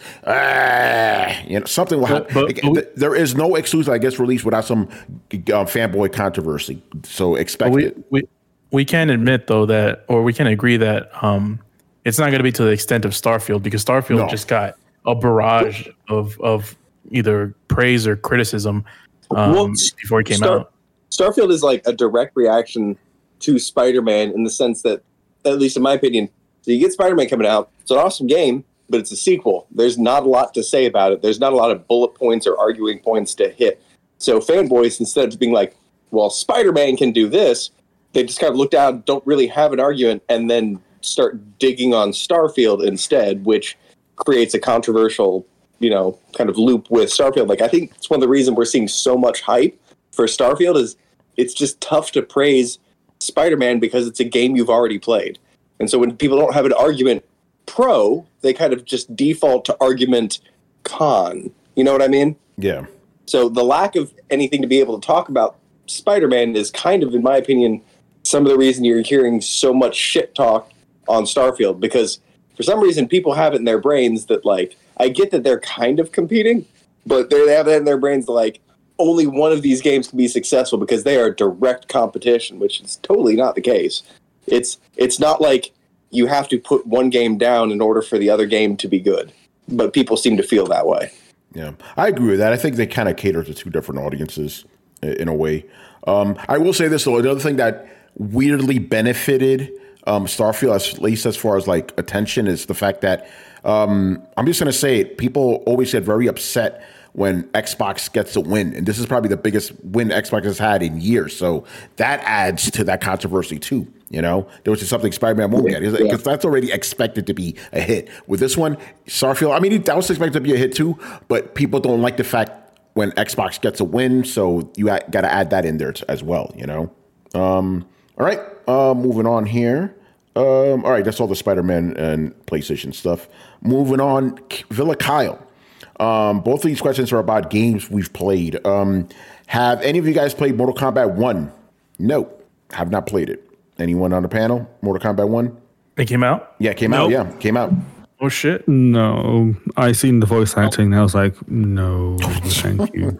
Speaker 2: Ah, you know, something will happen.
Speaker 7: but-
Speaker 2: Like,
Speaker 7: but we-
Speaker 2: th- there is no exclusive, I guess, release without some uh, fanboy controversy. So expect
Speaker 7: we,
Speaker 2: it.
Speaker 7: we we can admit though that, or we can agree that um, it's not going to be to the extent of Starfield because Starfield
Speaker 2: No.
Speaker 7: just got a barrage of of either praise or criticism um,
Speaker 6: Well,
Speaker 7: before it came
Speaker 6: Star-
Speaker 7: out.
Speaker 6: Starfield is like a direct reaction to Spider-Man in the sense that, at least in my opinion, so you get Spider-Man coming out. It's an awesome game, but it's a sequel. There's not a lot to say about it. There's not a lot of bullet points or arguing points to hit. So fanboys, instead of being like, well, Spider-Man can do this, they just kind of look down, don't really have an argument, and then start digging on Starfield instead, which creates a controversial, you know, kind of loop with Starfield. Like, I think it's one of the reasons we're seeing so much hype for Starfield is it's just tough to praise Spider-Man because it's a game you've already played. And so when people don't have an argument pro, they kind of just default to argument con. You know what I mean?
Speaker 2: Yeah.
Speaker 6: So the lack of anything to be able to talk about Spider-Man is kind of, in my opinion, some of the reason you're hearing so much shit talk on Starfield, because for some reason people have it in their brains that, like, I get that they're kind of competing, but they have it in their brains like only one of these games can be successful because they are direct competition, which is totally not the case. It's it's not like you have to put one game down in order for the other game to be good, but people seem to feel that way.
Speaker 2: Yeah, I agree with that. I think they kind of cater to two different audiences i- in a way. Um, I will say this though: another thing that weirdly benefited um, Starfield, as, at least as far as like attention, is the fact that um, I'm just going to say it. People always get very upset when Xbox gets a win, and this is probably the biggest win Xbox has had in years. So that adds to that controversy too. You know, there was just something Spider-Man won't get because
Speaker 6: Yeah.
Speaker 2: that's already expected to be a hit. With this one, Starfield, I mean, that was expected to be a hit too, but people don't like the fact when Xbox gets a win, so you got to add that in there t- as well. You know. Um, all right, uh, moving on here. Um, all right, that's all the Spider-Man and PlayStation stuff. Moving on, K- Villa Kyle. Um, both of these questions are about games we've played. Um, have any of you guys played Mortal Kombat one? No, have not played it. Anyone on the panel? Mortal Kombat one?
Speaker 7: It came out.
Speaker 2: Yeah, it came
Speaker 3: Nope.
Speaker 2: out. Yeah, came out.
Speaker 7: Oh shit!
Speaker 8: No, I seen the voice acting and I was like, no, thank you.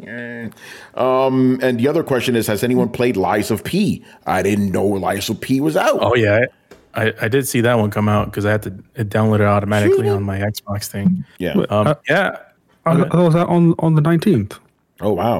Speaker 2: Um, and the other question is, has anyone played Lies of P? I didn't know Lies of P was out.
Speaker 7: Oh yeah, I, I, I did see that one come out because I had to it download it automatically on my Xbox thing.
Speaker 2: Yeah.
Speaker 8: But,
Speaker 7: Um,
Speaker 8: uh,
Speaker 7: yeah.
Speaker 8: I, I thought it was out on, on the nineteenth.
Speaker 2: Oh, wow.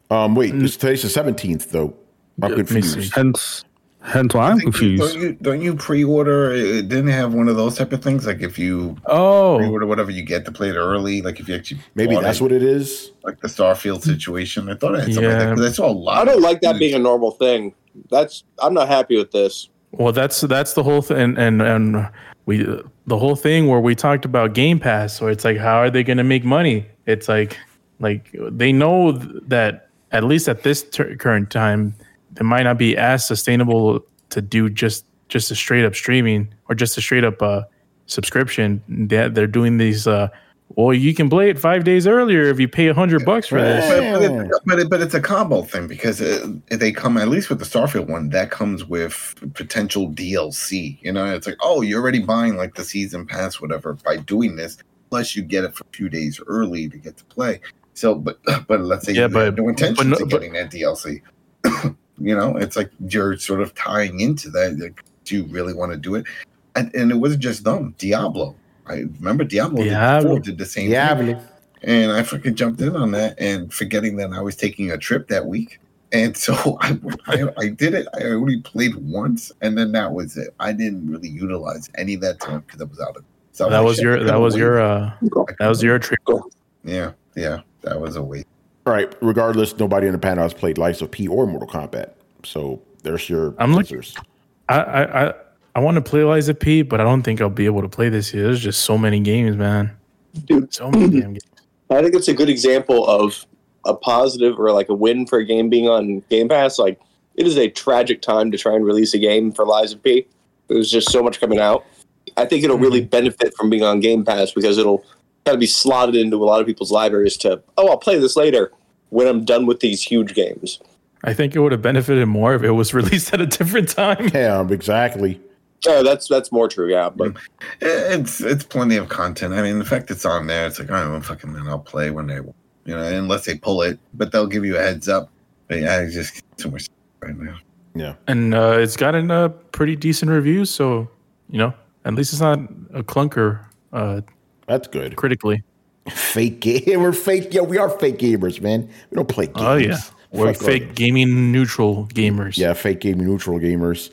Speaker 2: Um, wait, this today's the seventeenth, though. I'm
Speaker 7: Yeah, let me see.
Speaker 2: confused.
Speaker 8: Hence, hence why I'm
Speaker 5: Don't
Speaker 8: confused.
Speaker 5: you, don't you pre-order? It didn't have one of those type of things. Like if you
Speaker 7: Oh,
Speaker 5: pre-order whatever, you get to play it early. Like if you actually
Speaker 2: Maybe
Speaker 5: bought
Speaker 2: that's
Speaker 5: it,
Speaker 2: what it is.
Speaker 5: like the Starfield situation. I thought I had something
Speaker 7: Yeah.
Speaker 5: like that because I saw a lot.
Speaker 6: I don't
Speaker 5: of
Speaker 6: like that being a normal thing. That's I'm not happy with this.
Speaker 7: well, that's that's the whole thing, and, and and we the whole thing where we talked about Game Pass, where it's like, how are they going to make money? It's like, like they know that at least at this ter- current time, it might not be as sustainable to do just just a straight up streaming or just a straight up uh, subscription. That they're doing these. Uh, well, you can play it five days earlier if you pay a hundred bucks for this.
Speaker 5: But, but, it, but, it, but it's a combo thing because it, they come, at least with the Starfield one, that comes with potential D L C. You know, it's like, oh, you're already buying like the season pass, whatever, by doing this. Plus, you get it for a few days early to get to play. So, but but let's say
Speaker 7: Yeah,
Speaker 5: you
Speaker 7: but-
Speaker 5: have no intention
Speaker 7: but no-
Speaker 5: of getting that D L C. You know, it's like you're sort of tying into that. Like, do you really want to do it? And, and it wasn't just them. Diablo. I remember Diablo did,
Speaker 7: Diablo.
Speaker 5: before, did the same thing.
Speaker 2: Diablo.
Speaker 5: And I fucking jumped in on that and forgetting that I was taking a trip that week. And so I, I, I did it. I only played once, and then that was it. I didn't really utilize any of that time because I was out of. So
Speaker 7: That
Speaker 5: I
Speaker 7: was
Speaker 5: shit, I
Speaker 7: your
Speaker 5: couldn't
Speaker 7: that was
Speaker 5: wait.
Speaker 7: your uh, that was your trip.
Speaker 5: Yeah, yeah, that was a waste.
Speaker 2: All right. Regardless, nobody in the panel has played Lies of P or Mortal Kombat. So there's your
Speaker 7: I'm looking-
Speaker 2: answers.
Speaker 7: I I I, I want to play Lies of P, but I don't think I'll be able to play this year. There's just so many games, man.
Speaker 6: Dude,
Speaker 7: So many damn games.
Speaker 6: I think it's a good example of a positive or like a win for a game being on Game Pass. Like, it is a tragic time to try and release a game for Lies of P. There's just so much coming out. I think it'll really benefit from being on Game Pass because it'll kind of be slotted into a lot of people's libraries to, oh, I'll play this later when I'm done with these huge games.
Speaker 7: I think it would have benefited more if it was released at a different time.
Speaker 2: Yeah, exactly.
Speaker 6: Oh, that's that's more true, yeah. But
Speaker 5: It's it's plenty of content. I mean, the fact it's on there, it's like, all right, well, fucking then I'll play when they, you know, unless they pull it, but they'll give you a heads up. But yeah, I just too much right now.
Speaker 2: Yeah.
Speaker 7: And uh, it's gotten uh, pretty decent reviews, so you know, at least it's not a clunker uh,
Speaker 2: That's good.
Speaker 7: critically.
Speaker 2: Fake game. We're fake. Yeah, we are fake gamers, man. We don't play games.
Speaker 7: Oh yeah, we're
Speaker 2: Fuck
Speaker 7: fake
Speaker 2: others.
Speaker 7: gaming neutral gamers.
Speaker 2: Yeah, fake gaming neutral gamers.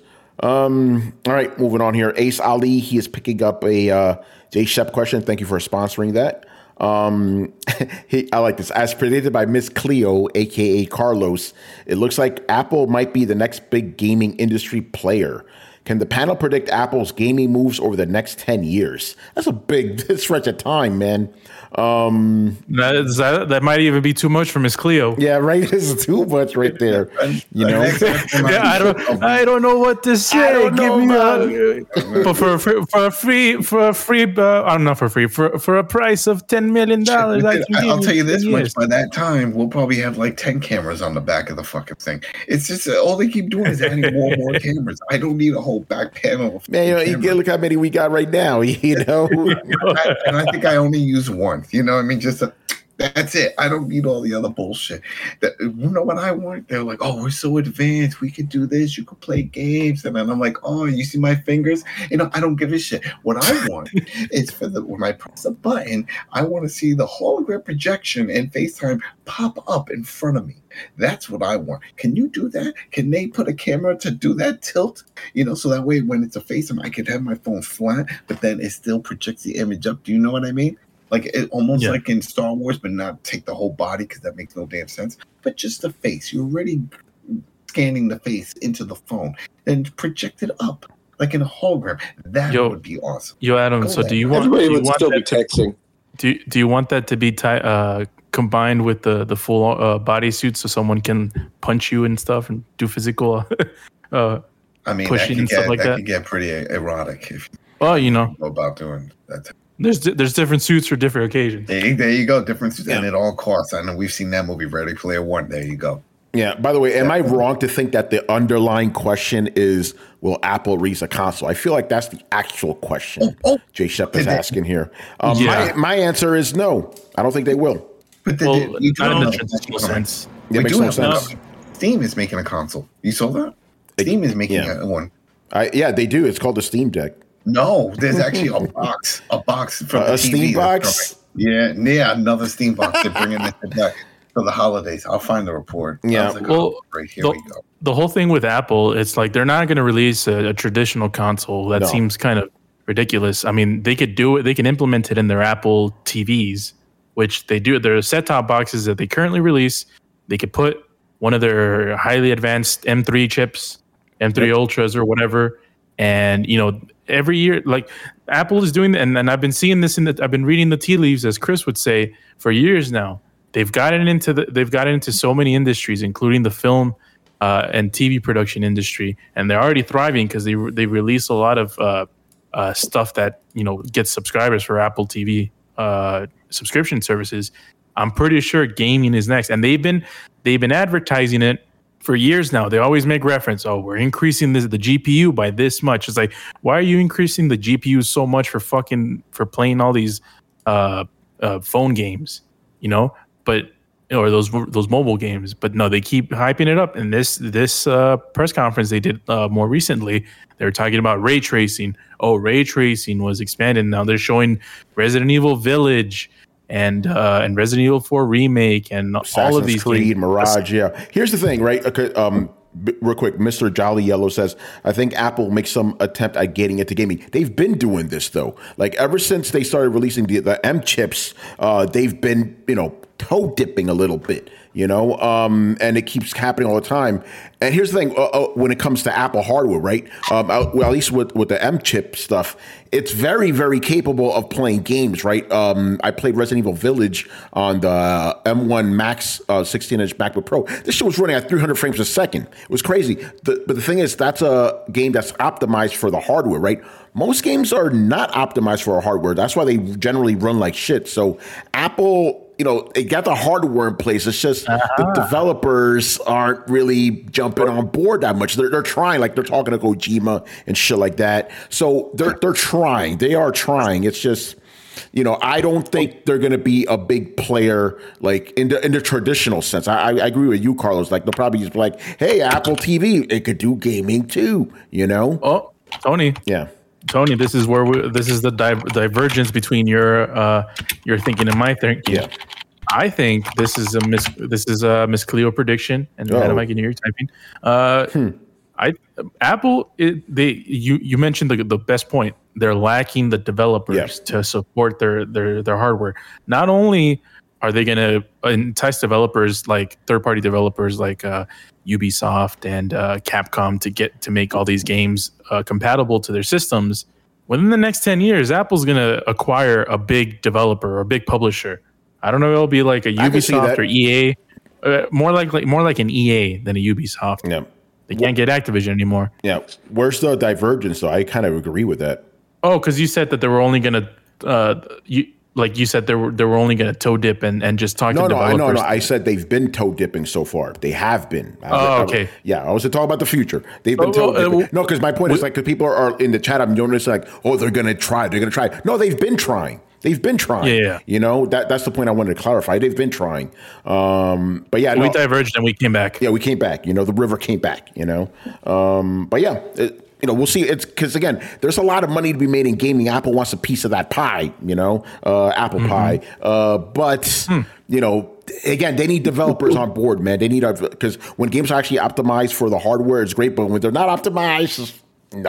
Speaker 2: Um, all right, moving on here. Ace Ali, he is picking up a uh, J Shep question. Thank you for sponsoring that. Um, he, I like this. As predicted by Miss Cleo, aka Carlos, it looks like Apple might be the next big gaming industry player. Can the panel predict Apple's gaming moves over the next ten years? That's a big stretch of time, man. Um,
Speaker 7: That, is, that that might even be too much for Miss Cleo.
Speaker 2: yeah, right. This is too much right there. You know,
Speaker 7: Yeah, I don't, I don't know what to say.
Speaker 2: don't
Speaker 7: Give
Speaker 2: know,
Speaker 7: me a, but for, for for a free for a free uh, I'm not for free for for a price of ten million dollars. I can give
Speaker 5: I'll tell you this
Speaker 7: ten
Speaker 5: much:
Speaker 7: years.
Speaker 5: by that time, we'll probably have like ten cameras on the back of the fucking thing. It's just uh, all they keep doing is adding more and more cameras. I don't need a whole back panel. Of
Speaker 2: man, you know, you
Speaker 5: cameras.
Speaker 2: get, look how many we got right now. You know,
Speaker 5: I, and I think I only use one. You know, what I mean, just a, that's it. I don't need all the other bullshit. That, you know what I want? They're like, oh, we're so advanced. We can do this. You can play games, and then I'm like, oh, you see my fingers? You know, I don't give a shit. What I want is for the when I press a button, I want to see the hologram projection and FaceTime pop up in front of me. That's what I want. Can you do that? Can they put a camera to do that tilt? You know, so that way when it's a FaceTime, I can have my phone flat, but then it still projects the image up. Do you know what I mean? Like it almost
Speaker 7: Yeah.
Speaker 5: like in Star Wars, but not take the whole body because that makes no damn sense. But just the face. You're already scanning the face into the phone and project it up like in a hologram. That
Speaker 7: Yo.
Speaker 5: would be awesome.
Speaker 7: Yo, Adam.
Speaker 5: Go
Speaker 7: So do
Speaker 5: there.
Speaker 7: you want?
Speaker 6: everybody
Speaker 7: Do you
Speaker 6: would
Speaker 7: want
Speaker 6: still be
Speaker 7: that to,
Speaker 6: texting.
Speaker 7: do, you- do you want that to be ti uh, combined with the the full uh, bodysuit so someone can punch you and stuff and do physical? uh,
Speaker 5: I mean, that
Speaker 7: Pushing
Speaker 5: could,
Speaker 7: and
Speaker 5: get,
Speaker 7: stuff like
Speaker 5: that
Speaker 7: that?
Speaker 5: could get pretty erotic if
Speaker 7: oh, you know,
Speaker 5: you go about doing that.
Speaker 7: there's di- there's different suits for different occasions.
Speaker 5: There you, there you go. Difference, and
Speaker 2: Yeah.
Speaker 5: it all costs. I know we've seen that movie, Ready Player One. There you go.
Speaker 2: yeah. By the way, am I wrong to think that the underlying question is, will Apple release a console? I feel like that's the actual question
Speaker 5: Oh, oh.
Speaker 2: Jay Shep is
Speaker 5: Did they-
Speaker 2: asking here. Um,
Speaker 7: Yeah.
Speaker 2: my, my answer is no. I don't think they will.
Speaker 5: But the,
Speaker 7: Well,
Speaker 5: you do
Speaker 7: not in
Speaker 5: know-
Speaker 7: the transitional sense.
Speaker 2: It
Speaker 5: We
Speaker 2: makes
Speaker 5: do
Speaker 2: no
Speaker 5: have
Speaker 2: sense.
Speaker 5: one. Steam is making a console. You saw that? Steam is making
Speaker 2: yeah.
Speaker 5: a, one.
Speaker 2: I, yeah, they do. It's called the Steam Deck.
Speaker 5: No, there's actually a box, a box from
Speaker 2: Uh,
Speaker 5: the
Speaker 2: a
Speaker 5: T V
Speaker 2: Steam
Speaker 5: that's
Speaker 2: box?
Speaker 5: coming. Yeah, yeah, another Steam box. They're bringing it back. for the holidays. I'll find the report. I
Speaker 2: Yeah.
Speaker 5: was like,
Speaker 7: Well,
Speaker 5: oh, great, here
Speaker 7: the,
Speaker 5: we go.
Speaker 7: the whole thing with Apple, it's like they're not going to release a, a traditional console. That
Speaker 2: No.
Speaker 7: seems kind of ridiculous. I mean, they could do it. They can implement it in their Apple T Vs, which they do. Their set-top boxes that they currently release. They could put one of their highly advanced M three chips, M three
Speaker 2: Yep.
Speaker 7: Ultras or whatever, and you know, every year, like Apple is doing that, and, and I've been seeing this in the. I've been reading the tea leaves, as Chris would say, for years now. They've gotten into the. They've gotten into so many industries, including the film uh, and T V production industry, and they're already thriving because they they release a lot of uh, uh, stuff that you know gets subscribers for Apple T V uh, subscription services. I'm pretty sure gaming is next, and they've been they've been advertising it for years now. They always make reference. Oh, we're increasing this, the G P U by this much. It's like, why are you increasing the G P U so much for fucking for playing all these uh, uh, phone games? You know, but or those those mobile games. But no, they keep hyping it up. And this this uh, press conference they did uh, more recently, they were talking about ray tracing. Oh, ray tracing was expanded. Now they're showing Resident Evil Village and uh, and Resident Evil four remake and
Speaker 2: Assassin's
Speaker 7: all of these
Speaker 2: Creed,
Speaker 7: games.
Speaker 2: Mirage. Yeah. Here's the thing, right? Okay, um, b- real quick, Mister Jolly Yellow says, I think Apple makes some attempt at getting into gaming. They've been doing this though. Like ever since they started releasing the, the M chips, uh, they've been, you know, toe dipping a little bit, you know, um, and it keeps happening all the time. And here's the thing, uh, uh, when it comes to Apple hardware, right? Um, uh, well, at least with, with the M chip stuff, it's very, very capable of playing games, right? Um, I played Resident Evil Village on the M one Max uh, sixteen inch MacBook Pro. This shit was running at three hundred frames a second. It was crazy. The, but the thing is, that's a game that's optimized for the hardware, right? Most games are not optimized for our hardware. That's why they generally run like shit. So Apple, you know, they got the hardware in place. It's just uh-huh. the developers aren't really jumping on board that much. They're, they're trying, like they're talking to Kojima and shit like that. So they're they're trying. They are trying. It's just, you know, I don't think they're going to be a big player like in the in the traditional sense. I, I agree with you, Carlos. Like they'll probably just be like, hey, Apple T V, it could do gaming too. You know?
Speaker 7: Oh, Tony.
Speaker 2: Yeah.
Speaker 7: Tony, this is where we, this is the di- divergence between your uh, your thinking and my thinking.
Speaker 2: Yeah.
Speaker 7: I think this is a miss. This is a Miss Cleo prediction, and
Speaker 2: Oh.
Speaker 7: Adam, I can hear you typing. Uh,
Speaker 2: Hmm.
Speaker 7: I Apple, it, they you you mentioned the the best point. They're lacking the developers
Speaker 2: Yeah.
Speaker 7: to support their their their hardware. Not only are they going to entice developers like third party developers like uh, Ubisoft and uh, Capcom to get to make all these games uh, compatible to their systems. Within the next ten years, Apple's going to acquire a big developer or a big publisher. I don't know. It'll be like a
Speaker 2: I can see
Speaker 7: Ubisoft
Speaker 2: that.
Speaker 7: or E A, uh, more like, like more like an E A than a Ubisoft.
Speaker 2: Yeah.
Speaker 7: They can't get Activision anymore.
Speaker 2: Yeah. Where's the divergence, though? I kind of agree with that.
Speaker 7: Oh, because you said that they were only going to, uh, you like you said they were they were only going to toe dip and, and just talk
Speaker 2: No,
Speaker 7: to
Speaker 2: no, I
Speaker 7: developers.
Speaker 2: no, no. I said they've been toe dipping so far. They have been. I,
Speaker 7: Oh,
Speaker 2: I,
Speaker 7: okay.
Speaker 2: yeah, I was talking about the future. They've been
Speaker 7: Oh,
Speaker 2: toe
Speaker 7: well, uh,
Speaker 2: dipping.
Speaker 7: well,
Speaker 2: no, because my point is like, because people are in the chat, I'm noticing like, oh, they're gonna try. They're gonna try. No, they've been trying. They've been trying.
Speaker 7: Yeah, yeah.
Speaker 2: You know that that's the point I wanted to clarify. They've been trying. Um, but yeah,
Speaker 7: we
Speaker 2: no,
Speaker 7: diverged and we came back.
Speaker 2: yeah, we came back. You know, the river came back. You know, um, but yeah. It, you know, we'll see. It's because again, there's a lot of money to be made in gaming. Apple wants a piece of that pie. You know, uh, apple
Speaker 7: Mm-hmm.
Speaker 2: pie. Uh, but
Speaker 7: Hmm.
Speaker 2: you know, again, they need developers on board, man. They need because when games are actually optimized for the hardware, it's great. But when they're not optimized, no,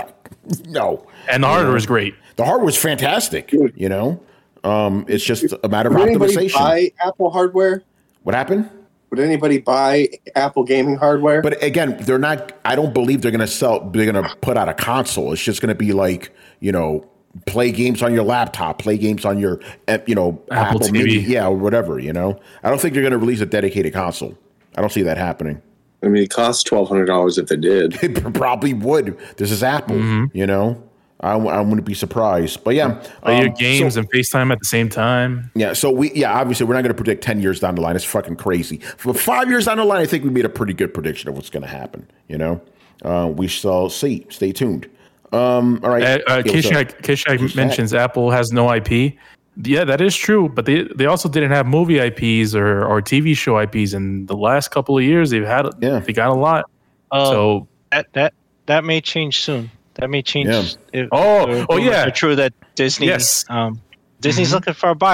Speaker 2: no.
Speaker 7: And the hardware is great.
Speaker 2: The hardware's fantastic. You know, um, it's just a matter of
Speaker 6: Would anybody
Speaker 2: optimization.
Speaker 6: buy Apple hardware?
Speaker 2: What happened?
Speaker 6: Would anybody buy Apple gaming hardware?
Speaker 2: But again, they're not. I don't believe they're going to sell. They're going to put out a console. It's just going to be like, you know, play games on your laptop, play games on your, eh, you know,
Speaker 7: Apple
Speaker 2: Apple
Speaker 7: T V.
Speaker 2: Mini, yeah, or whatever. You know, I don't think they're going to release a dedicated console. I don't see that happening.
Speaker 9: I mean, it costs twelve hundred dollars if they did.
Speaker 2: It probably would. This is Apple.
Speaker 7: Mm-hmm.
Speaker 2: You know, I, I wouldn't be surprised. But yeah,
Speaker 7: Play your
Speaker 2: um,
Speaker 7: games
Speaker 2: so-
Speaker 7: and FaceTime at the same time.
Speaker 2: Yeah, so we yeah, obviously we're not going to predict ten years down the line. It's fucking crazy. For five years down the line, I think we made a pretty good prediction of what's going to happen. You know, uh, we shall see. Stay tuned. Um, all right.
Speaker 7: Uh, uh,
Speaker 2: Yeah, what's up?
Speaker 7: Kishak, Kishak
Speaker 2: Who's that?
Speaker 7: mentions Apple has no I P. Yeah, that is true, but they they also didn't have movie I Ps or, or T V show I Ps. In the last couple of years, they've had
Speaker 2: Yeah.
Speaker 7: they got a lot.
Speaker 4: Uh,
Speaker 7: so
Speaker 4: that that that may change soon. That may change.
Speaker 2: Yeah.
Speaker 4: If,
Speaker 7: Oh,
Speaker 4: if
Speaker 7: oh,
Speaker 4: rumors
Speaker 7: yeah.
Speaker 4: are true that Disney.
Speaker 7: Yes.
Speaker 4: Um, Disney's
Speaker 7: Mhm.
Speaker 4: looking for a buyer.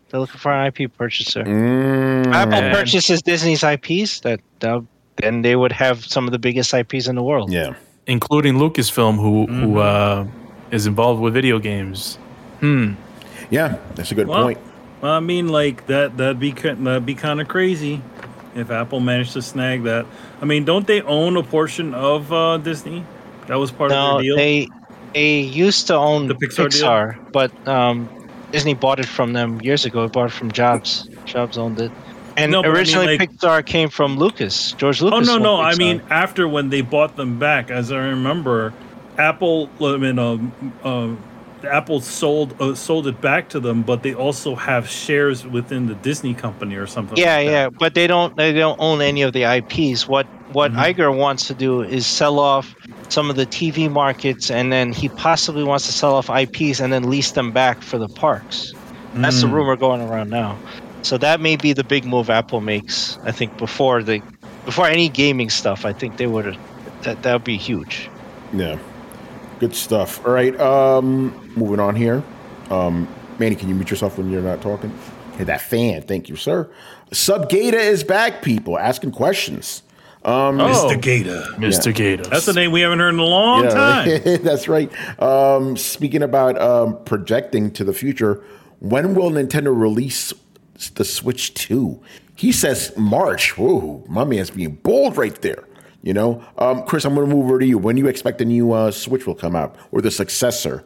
Speaker 4: They're looking for an I P purchaser.
Speaker 2: Mm.
Speaker 4: Apple
Speaker 7: Man.
Speaker 4: purchases Disney's I Ps, that, that then they would have some of the biggest I Ps in the world.
Speaker 2: Yeah.
Speaker 7: Including Lucasfilm, who
Speaker 3: Mm-hmm.
Speaker 7: who uh, is involved with video games. Hmm.
Speaker 2: Yeah, that's a good
Speaker 3: Well,
Speaker 2: point.
Speaker 3: Well, I mean, like that that'd be ki- that'd be kind of crazy if Apple managed to snag that. I mean, don't they own a portion of uh, Disney? That was part of
Speaker 4: No,
Speaker 3: their deal.
Speaker 4: they they used to own
Speaker 3: The Pixar
Speaker 4: Pixar,
Speaker 3: deal?
Speaker 4: but um, Disney bought it from them years ago. It bought it from Jobs. Jobs owned it. And
Speaker 3: No, but I mean,
Speaker 4: originally
Speaker 3: like-
Speaker 4: Pixar came from Lucas, George
Speaker 3: Oh
Speaker 4: Lucas.
Speaker 3: no,
Speaker 4: owned
Speaker 3: no. I
Speaker 4: Pixar.
Speaker 3: mean, after when they bought them back, as I remember, Apple. I mean, um, uh, Apple sold uh, sold it back to them, but they also have shares within the Disney company or something.
Speaker 4: yeah,
Speaker 3: like that.
Speaker 4: yeah, but they don't they don't own any of the I Ps. What what
Speaker 3: Mm-hmm.
Speaker 4: Iger wants to do is sell off some of the T V markets, and then he possibly wants to sell off I Ps and then lease them back for the parks. That's the
Speaker 3: Mm.
Speaker 4: rumor going around now. So that may be the big move Apple makes. I think before the before any gaming stuff, I think they would that that would be huge.
Speaker 2: Yeah. Good stuff. All right. Um, moving on here. Um, Manny, can you mute yourself when you're not talking? Hey, that fan. Thank you, sir. Subgata is back, people, asking questions. Um,
Speaker 3: Mister Gator.
Speaker 7: Mister Gator.
Speaker 3: That's a name we haven't heard in a long
Speaker 2: Yeah,
Speaker 3: time.
Speaker 2: that's right. Um, speaking about um, projecting to the future, when will Nintendo release the Switch two? He says March. Whoa, my man's being bold right there. You know, um, Chris, I'm going to move over to you. When do you expect the new uh, Switch will come out, or the successor?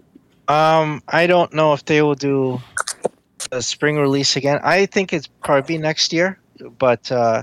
Speaker 4: Um, I don't know if they will do a spring release again. I think it's probably next year, but uh,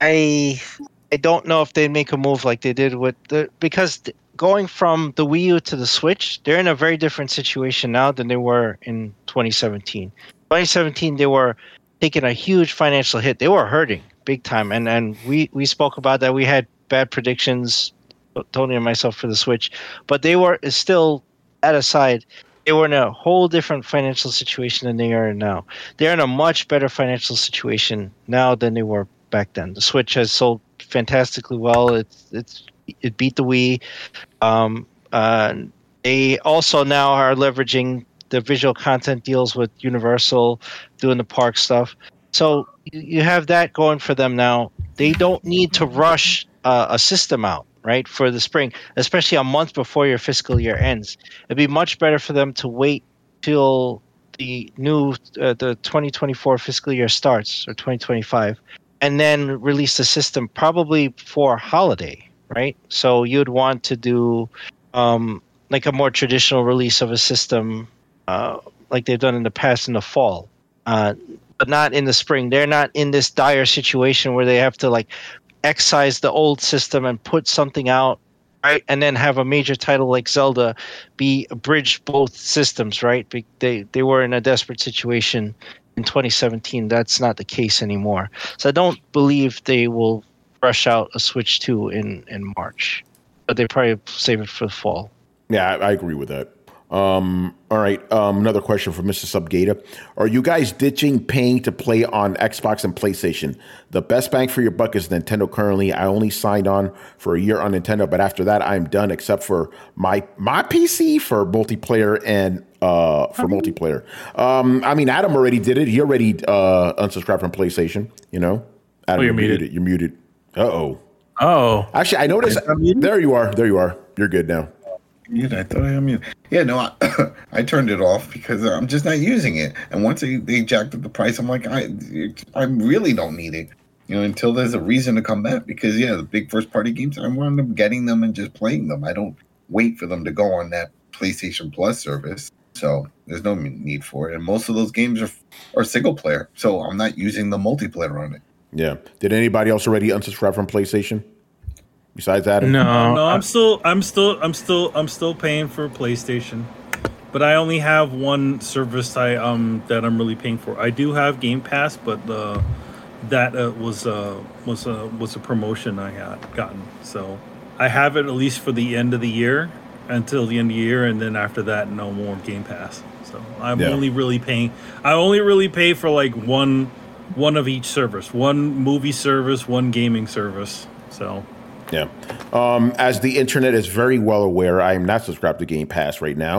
Speaker 4: I I don't know if they'd make a move like they did with the because th- going from the Wii U to the Switch, they're in a very different situation now than they were in twenty seventeen. twenty seventeen, they were taking a huge financial hit. They were hurting big time, and and we we spoke about that. We had bad predictions, Tony and myself, for the Switch, but they were still, that aside, they were in a whole different financial situation than they are now. They're in a much better financial situation now than they were back then. The Switch has sold fantastically well. It's it's it beat the Wii. Um, uh, they also now are leveraging the visual content deals with Universal, doing the park stuff. So you you have that going for them now. They don't need to rush uh, a system out, right, for the spring, especially a month before your fiscal year ends. It'd be much better for them to wait till the new uh, the twenty twenty-four fiscal year starts, or twenty twenty-five, and then release the system probably for holiday, right? So you'd want to do um, like a more traditional release of a system, uh, like they've done in the past in the fall, uh, but not in the spring. They're not in this dire situation where they have to like excise the old system and put something out, right, and then have a major title like Zelda be bridge both systems, right? Be- They they were in a desperate situation in twenty seventeen. That's not the case anymore. So I don't believe they will rush out a Switch two in in March, but they probably save it for the fall.
Speaker 2: Yeah, I, I agree with that. Um, all right. Um, another question from Mister Subgata. Are you guys ditching paying to play on Xbox and PlayStation? The best bang for your buck is Nintendo currently. I only signed on for a year on Nintendo, but after that, I'm done except for my my P C for multiplayer and uh, for multiplayer. Um, I mean, Adam already did it. He already uh, unsubscribed from PlayStation, you know? Adam,
Speaker 7: Oh, you're muted.
Speaker 2: You're muted. Uh-oh.
Speaker 7: Oh,
Speaker 2: Actually, I noticed. There you are. There you are. You're good now.
Speaker 5: Mute. I thought I unmuted. Yeah, no, I, I turned it off because I'm just not using it. And once they, they jacked up the price, I'm like, I I really don't need it. You know, until there's a reason to come back. Because yeah, the big first party games, I wound up getting them and just playing them. I don't wait for them to go on that PlayStation Plus service. So there's no need for it. And most of those games are are single player. So I'm not using the multiplayer on it.
Speaker 2: Yeah. Did anybody else already unsubscribe from PlayStation? Besides that?
Speaker 7: no.
Speaker 3: no, I'm still, I'm still, I'm still, I'm still paying for PlayStation, but I only have one service I um that I'm really paying for. I do have Game Pass, but uh, that uh, was uh was a was a promotion I had gotten, so I have it at least for the end of the year, until the end of the year, and then after that, no more Game Pass. So I'm
Speaker 2: Yeah.
Speaker 3: only really paying. I only really pay for like one, one of each service, one movie service, one gaming service. So.
Speaker 2: Yeah. Um, as the internet is very well aware, I am not subscribed to Game Pass right now.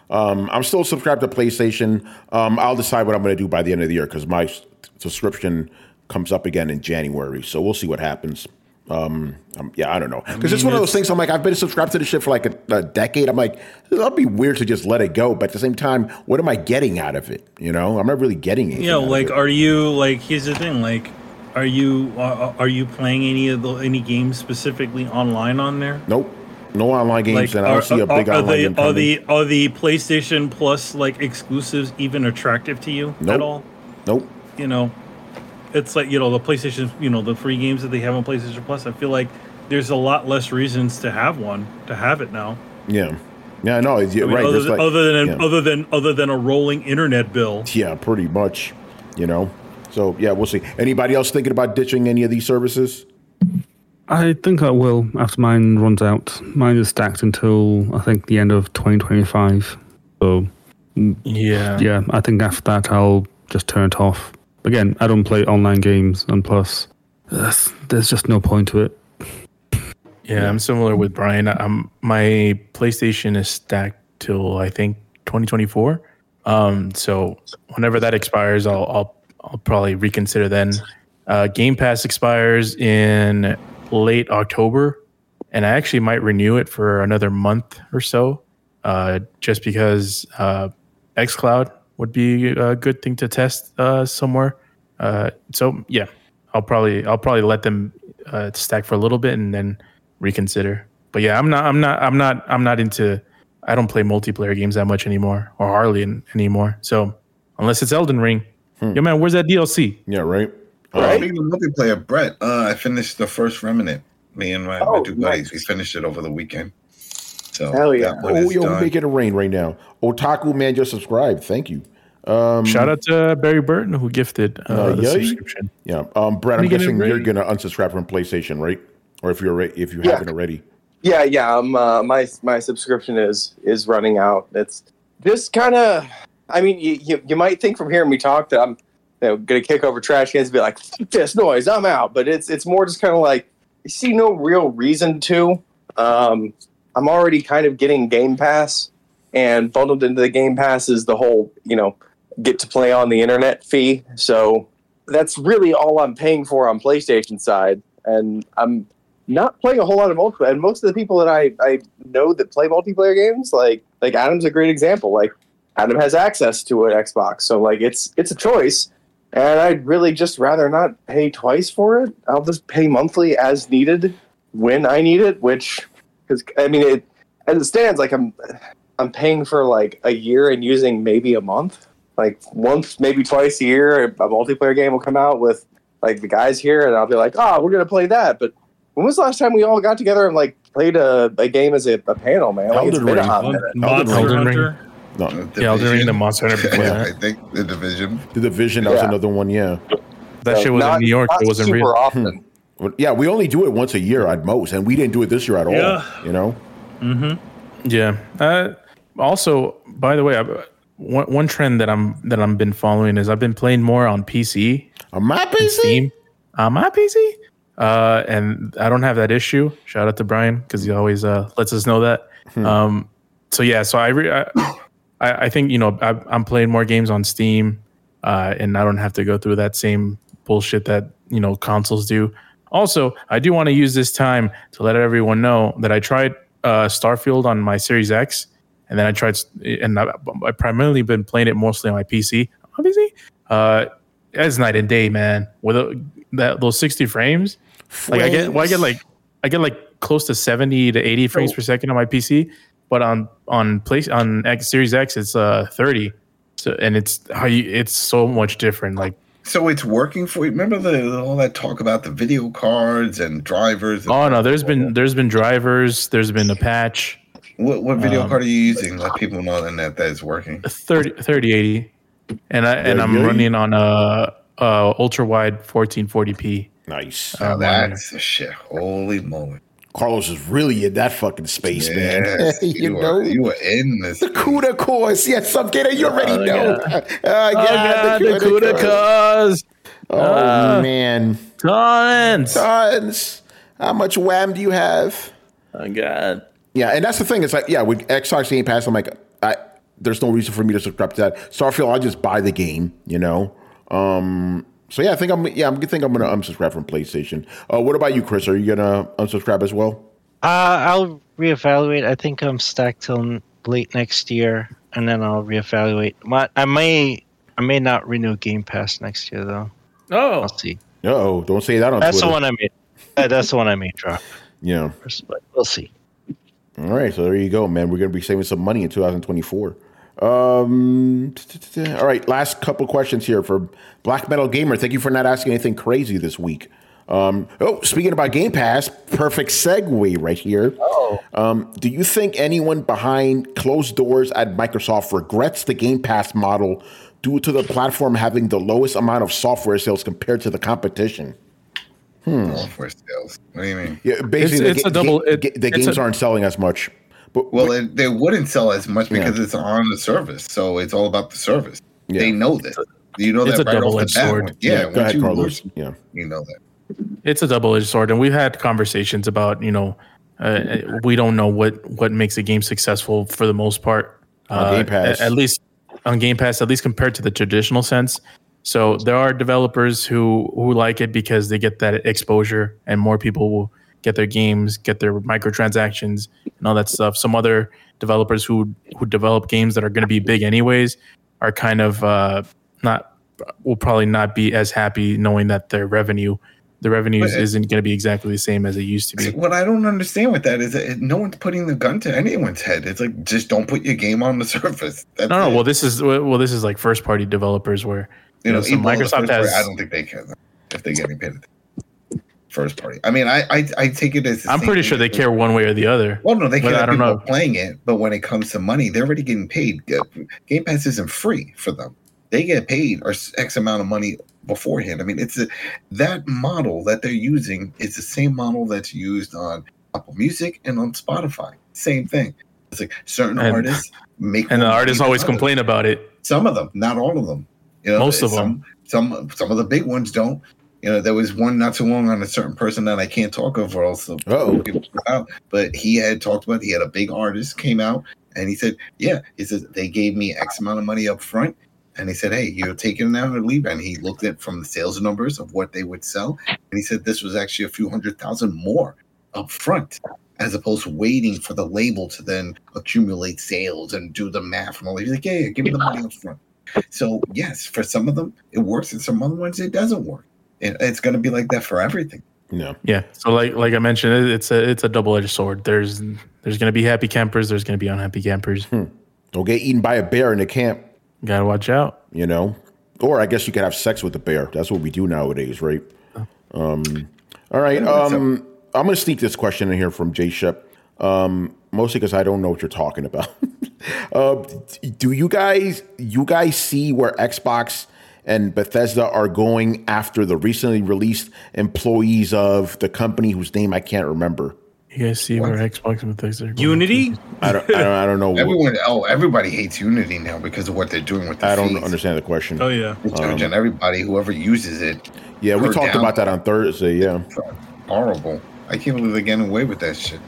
Speaker 2: Um, I'm still subscribed to PlayStation. Um, I'll decide what I'm going to do by the end of the year because my s- subscription comes up again in January. So we'll see what happens. Um, um, yeah, I don't know. Because it's one of those things. I'm like, I've been subscribed to this shit for like a, a decade. I'm like, it'll be weird to just let it go. But at the same time, what am I getting out of it? You know, I'm not really getting anything.
Speaker 3: You know,
Speaker 2: out
Speaker 3: like,
Speaker 2: of it.
Speaker 3: are you like? Here's the thing. Like, are you uh, are you playing any of the any games specifically online on there?
Speaker 2: Nope. No online games,
Speaker 3: Like,
Speaker 2: and I don't
Speaker 3: are,
Speaker 2: see a big
Speaker 3: are, are
Speaker 2: online
Speaker 3: they,
Speaker 2: game
Speaker 3: are
Speaker 2: coming.
Speaker 3: the are the PlayStation Plus like exclusives even attractive to you
Speaker 2: Nope.
Speaker 3: at all?
Speaker 2: Nope.
Speaker 3: You know, it's like, you know, the PlayStation, you know, the free games that they have on PlayStation Plus. I feel like there's a lot less reasons to have one to have it now.
Speaker 2: Yeah. Yeah, no, it's, you're
Speaker 3: I mean,
Speaker 2: right.
Speaker 3: Other
Speaker 2: There's
Speaker 3: than,
Speaker 2: like-
Speaker 3: other than
Speaker 2: yeah.
Speaker 3: other than other than a rolling internet bill.
Speaker 2: Yeah, pretty much. You know. So yeah, we'll see. Anybody else thinking about ditching any of these services?
Speaker 8: I think I will after mine runs out. Mine is stacked until I think the end of twenty twenty-five. So
Speaker 7: Yeah.
Speaker 8: yeah, I think after that I'll just turn it off. Again, I don't play online games, and plus, there's, there's just no point to it.
Speaker 7: Yeah, I'm similar with Brian. Um, my PlayStation is stacked till I think twenty twenty-four. Um, so whenever that expires, I'll I'll I'll probably reconsider then. Uh, Game Pass expires in late October, and I actually might renew it for another month or so, uh, just because uh, xCloud would be a good thing to test uh, somewhere. Uh, so yeah, I'll probably I'll probably let them uh, stack for a little bit and then reconsider. But yeah, I'm not I'm not I'm not I'm not into I don't play multiplayer games that much anymore, or hardly in, anymore. So unless it's Elden Ring, yo man, where's that D L C?
Speaker 2: Yeah, right.
Speaker 5: Right. Speaking of multiplayer, Brett, uh, I finished the first Remnant. Me and my,
Speaker 6: Oh,
Speaker 5: my two buddies,
Speaker 6: nice.
Speaker 5: we finished it over the weekend. So
Speaker 6: Hell yeah.
Speaker 5: that one
Speaker 2: Oh,
Speaker 5: is
Speaker 2: yo, we're
Speaker 5: done.
Speaker 2: making it rain right now. Otaku man just subscribed. Thank you. Um,
Speaker 7: Shout out to Barry Burton who gifted uh,
Speaker 2: Uh,
Speaker 7: the
Speaker 2: yeah.
Speaker 7: subscription.
Speaker 2: Yeah, um, Brett, I'm
Speaker 7: Making it
Speaker 2: guessing you're
Speaker 7: rain.
Speaker 2: gonna unsubscribe from PlayStation, right? Or if you're re- if you
Speaker 6: Yeah.
Speaker 2: haven't already.
Speaker 6: Yeah, yeah. Um, uh, my my subscription is is running out. It's just kind of. I mean, you, you you might think from hearing me talk that I'm, you know, gonna kick over trash cans and be like, "Fuck this noise, I'm out." But it's it's more just kind of like, you see no real reason to. Um, I'm already kind of getting Game Pass, and bundled into the Game Pass is the whole, you know, get to play on the internet fee. So that's really all I'm paying for on PlayStation side, and I'm not playing a whole lot of multiplayer. And most of the people that I, I know that play multiplayer games, like like Adam's a great example. Like Adam has access to an Xbox, so like it's it's a choice. And I'd really just rather not pay twice for it. I'll just pay monthly as needed when I need it. Which, because I mean, it as it stands, like I'm I'm paying for like a year and using maybe a month. Like once, maybe twice a year, a multiplayer game will come out with like the guys here, and I'll be like, "Oh, we're gonna play that." But when was the last time we all got together and like played a, a game as a, a panel, man? Like, it's
Speaker 2: Elden
Speaker 6: been a
Speaker 2: Ring.
Speaker 6: hot minute.
Speaker 3: Monster
Speaker 7: Elden Ring.
Speaker 3: Hunter.
Speaker 2: No,
Speaker 7: Yeah, Elden Ring, the Monster Hunter before
Speaker 5: Yeah,
Speaker 7: that.
Speaker 5: I think the Division.
Speaker 2: the Division. That was
Speaker 6: Yeah.
Speaker 2: another one. Yeah.
Speaker 7: That
Speaker 6: So
Speaker 7: shit was
Speaker 6: not-
Speaker 7: in New York.
Speaker 6: not
Speaker 7: It wasn't
Speaker 6: super
Speaker 7: real.
Speaker 6: often.
Speaker 2: Well, yeah, we only do it once a year at most, and we didn't do it this year at all.
Speaker 3: Yeah.
Speaker 2: You know.
Speaker 7: Yeah. Uh, also, by the way, I, one one trend that I'm that I've been following is I've been playing more on P C,
Speaker 2: On my P C.
Speaker 7: Steam, on my P C, uh, and I don't have that issue. Shout out to Brian because he always uh, lets us know that. Um, so yeah, so I, re- I I I think you know I, I'm playing more games on Steam, uh, and I don't have to go through that same bullshit that you know consoles do. Also, I do want to use this time to let everyone know that I tried uh, Starfield on my Series X, and then I tried, and I, I primarily been playing it mostly on my P C. On P C, uh, it's night and day, man. With a, that those sixty frames, like I get, well, I get like, I get like close to seventy to eighty frames per second on my P C, but on on place on X, Series X, it's uh thirty. So and it's how you, it's so much different. Like.
Speaker 5: So it's working for you. Remember the all that talk about the video cards and drivers? And
Speaker 7: Oh no, there's been there's been drivers, there's been a patch.
Speaker 5: What what video
Speaker 7: um,
Speaker 5: card are you using? Let people know that that is working.
Speaker 7: thirty, thirty eighty, and I and
Speaker 2: Yeah,
Speaker 7: I'm
Speaker 2: yeah.
Speaker 7: running on a, a ultra wide fourteen forty p.
Speaker 2: Nice.
Speaker 5: Now
Speaker 7: Uh,
Speaker 5: that's the shit. Holy moly!
Speaker 2: Carlos is really in that fucking space, man.
Speaker 5: Yes,
Speaker 2: you,
Speaker 5: you,
Speaker 2: know.
Speaker 5: are, you are in this.
Speaker 2: the CUDA course. Yes, some kid, you already
Speaker 7: Oh,
Speaker 2: know.
Speaker 7: God.
Speaker 2: Uh, yeah,
Speaker 7: the CUDA cause
Speaker 2: Oh,
Speaker 7: Ah.
Speaker 2: man.
Speaker 7: tons.
Speaker 2: Tons. How much wham do you have?
Speaker 7: Oh God.
Speaker 2: Yeah, and that's the thing. It's like, yeah, with Xbox Game Pass, I'm like, I there's no reason for me to subscribe to that. Starfield, I'll just buy the game, you know. Um, so yeah, I think I'm yeah, I think I'm gonna unsubscribe from PlayStation. Uh, what about you, Chris? Are you gonna unsubscribe as well?
Speaker 4: Uh, I'll reevaluate. I think I'm stacked till late next year, and then I'll reevaluate. My, I may I may not renew Game Pass next year though.
Speaker 3: Oh,
Speaker 4: I'll see.
Speaker 2: Oh, don't say that on
Speaker 4: That's
Speaker 2: Twitter.
Speaker 4: the one I made. Uh, that's the one I may drop.
Speaker 2: Yeah.
Speaker 4: But we'll see.
Speaker 2: All right, so there you go, man. We're going to be saving some money in two thousand twenty-four. Um, all right, last couple questions here for Black Metal Gamer. Thank you for not asking anything crazy this week. Um, oh, speaking about Game Pass, perfect segue right here.
Speaker 4: Oh.
Speaker 2: Um, do you think anyone behind closed doors at Microsoft regrets the Game Pass model due to the platform having the lowest amount of software sales compared to the competition? Hmm.
Speaker 5: Software sales. What do you mean?
Speaker 2: Yeah, basically,
Speaker 7: It's- it's
Speaker 2: the,
Speaker 7: a double-
Speaker 2: ga-
Speaker 7: it-
Speaker 2: ga- the
Speaker 7: it's
Speaker 2: games
Speaker 7: a-
Speaker 2: aren't selling as much. But
Speaker 5: Well, it, they wouldn't sell as much
Speaker 2: Yeah.
Speaker 5: because it's on the service. So it's all about the service.
Speaker 2: Yeah.
Speaker 5: They know this. You know
Speaker 7: It's
Speaker 5: that
Speaker 7: a
Speaker 5: right off the
Speaker 7: double-edged
Speaker 5: bat.
Speaker 7: sword.
Speaker 5: Yeah,
Speaker 2: yeah,
Speaker 5: once
Speaker 2: go ahead,
Speaker 5: you
Speaker 2: Carlos.
Speaker 5: lose,
Speaker 2: Yeah.
Speaker 5: you know that.
Speaker 7: It's a double-edged sword, and we've had conversations about, you know, uh, we don't know what what makes a game successful for the most part.
Speaker 2: On
Speaker 7: Uh,
Speaker 2: Game Pass.
Speaker 7: at, at least on Game Pass, at least compared to the traditional sense. So there are developers who who like it because they get that exposure, and more people will get their games, get their microtransactions, and all that stuff. Some other developers who who develop games that are going to be big anyways are kind of uh, not will probably not be as happy knowing that their revenue the revenues
Speaker 5: But it-
Speaker 7: isn't going to be exactly the same as it used to be.
Speaker 5: What I don't understand with that is that no one's putting the gun to anyone's head. It's like just don't put your game on the surface. That's
Speaker 7: No, no.
Speaker 5: it.
Speaker 7: Well, this is well, this is like first party developers where
Speaker 5: you know,
Speaker 7: so
Speaker 5: even though the
Speaker 7: Microsoft
Speaker 5: first party,
Speaker 7: has.
Speaker 5: I don't think they can if they're getting paid. First party. I mean, I I, I take it as. the
Speaker 7: I'm
Speaker 5: same
Speaker 7: pretty
Speaker 5: thing
Speaker 7: sure they
Speaker 5: as-
Speaker 7: care one way or the other.
Speaker 5: Well, no, they
Speaker 7: But
Speaker 5: can
Speaker 7: I
Speaker 5: have
Speaker 7: don't
Speaker 5: people
Speaker 7: know.
Speaker 5: playing it, but when it comes to money, they're already getting paid. Game Pass isn't free for them. They get paid or X amount of money beforehand. I mean, it's a, that model that they're using is the same model that's used on Apple Music and on Spotify. Same thing. It's like certain
Speaker 7: And-
Speaker 5: artists make
Speaker 7: And the
Speaker 5: more
Speaker 7: artists
Speaker 5: money
Speaker 7: always
Speaker 5: than others.
Speaker 7: complain about it.
Speaker 5: Some of them, not all of them. You know,
Speaker 7: Most of
Speaker 5: some, Some some of the big ones don't. You know, there was one not too long on a certain person that I can't talk of, or else
Speaker 2: Uh-oh.
Speaker 5: people out. But he had talked about he had a big artist came out and he said, "Yeah," he says they gave me X amount of money up front, and he said, "Hey, you're taking it now or leave." And he looked at from the sales numbers of what they would sell, and he said this was actually a few hundred thousand more up front, as opposed to waiting for the label to then accumulate sales and do the math and all that. He's like, "Yeah, yeah, give me the money up front." So yes, for some of them it works, and some other ones it doesn't work. It, it's going to be like that for everything.
Speaker 2: Yeah.
Speaker 7: Yeah. So like like I mentioned, it- it's a it's a double edged sword. There's there's gonna be happy campers. There's gonna be unhappy campers.
Speaker 2: Hmm. Don't get eaten by a bear in the camp,
Speaker 7: Gotta watch out.
Speaker 2: you know? Or I guess you could have sex with the bear. That's what we do nowadays, right? Um, all right. Um, I'm going to sneak this question in here from Jay Shep, um, mostly because I don't know what you're talking about. uh, do you guys you guys see where Xbox and Bethesda are going after the recently released employees of the company whose name I can't remember?
Speaker 7: You guys see where Xbox and Bethesda are going?
Speaker 3: Unity?
Speaker 2: I don't. I don't, I don't know. what-
Speaker 5: Everyone, oh, everybody hates Unity now because of what they're doing with the
Speaker 2: I don't
Speaker 5: feeds.
Speaker 2: understand the question.
Speaker 3: Oh yeah.
Speaker 5: They're charging everybody, whoever uses it.
Speaker 2: Yeah, we
Speaker 5: per
Speaker 2: talked
Speaker 5: download.
Speaker 2: about that on Thursday. Yeah.
Speaker 5: Horrible. I can't believe they're getting away with that shit.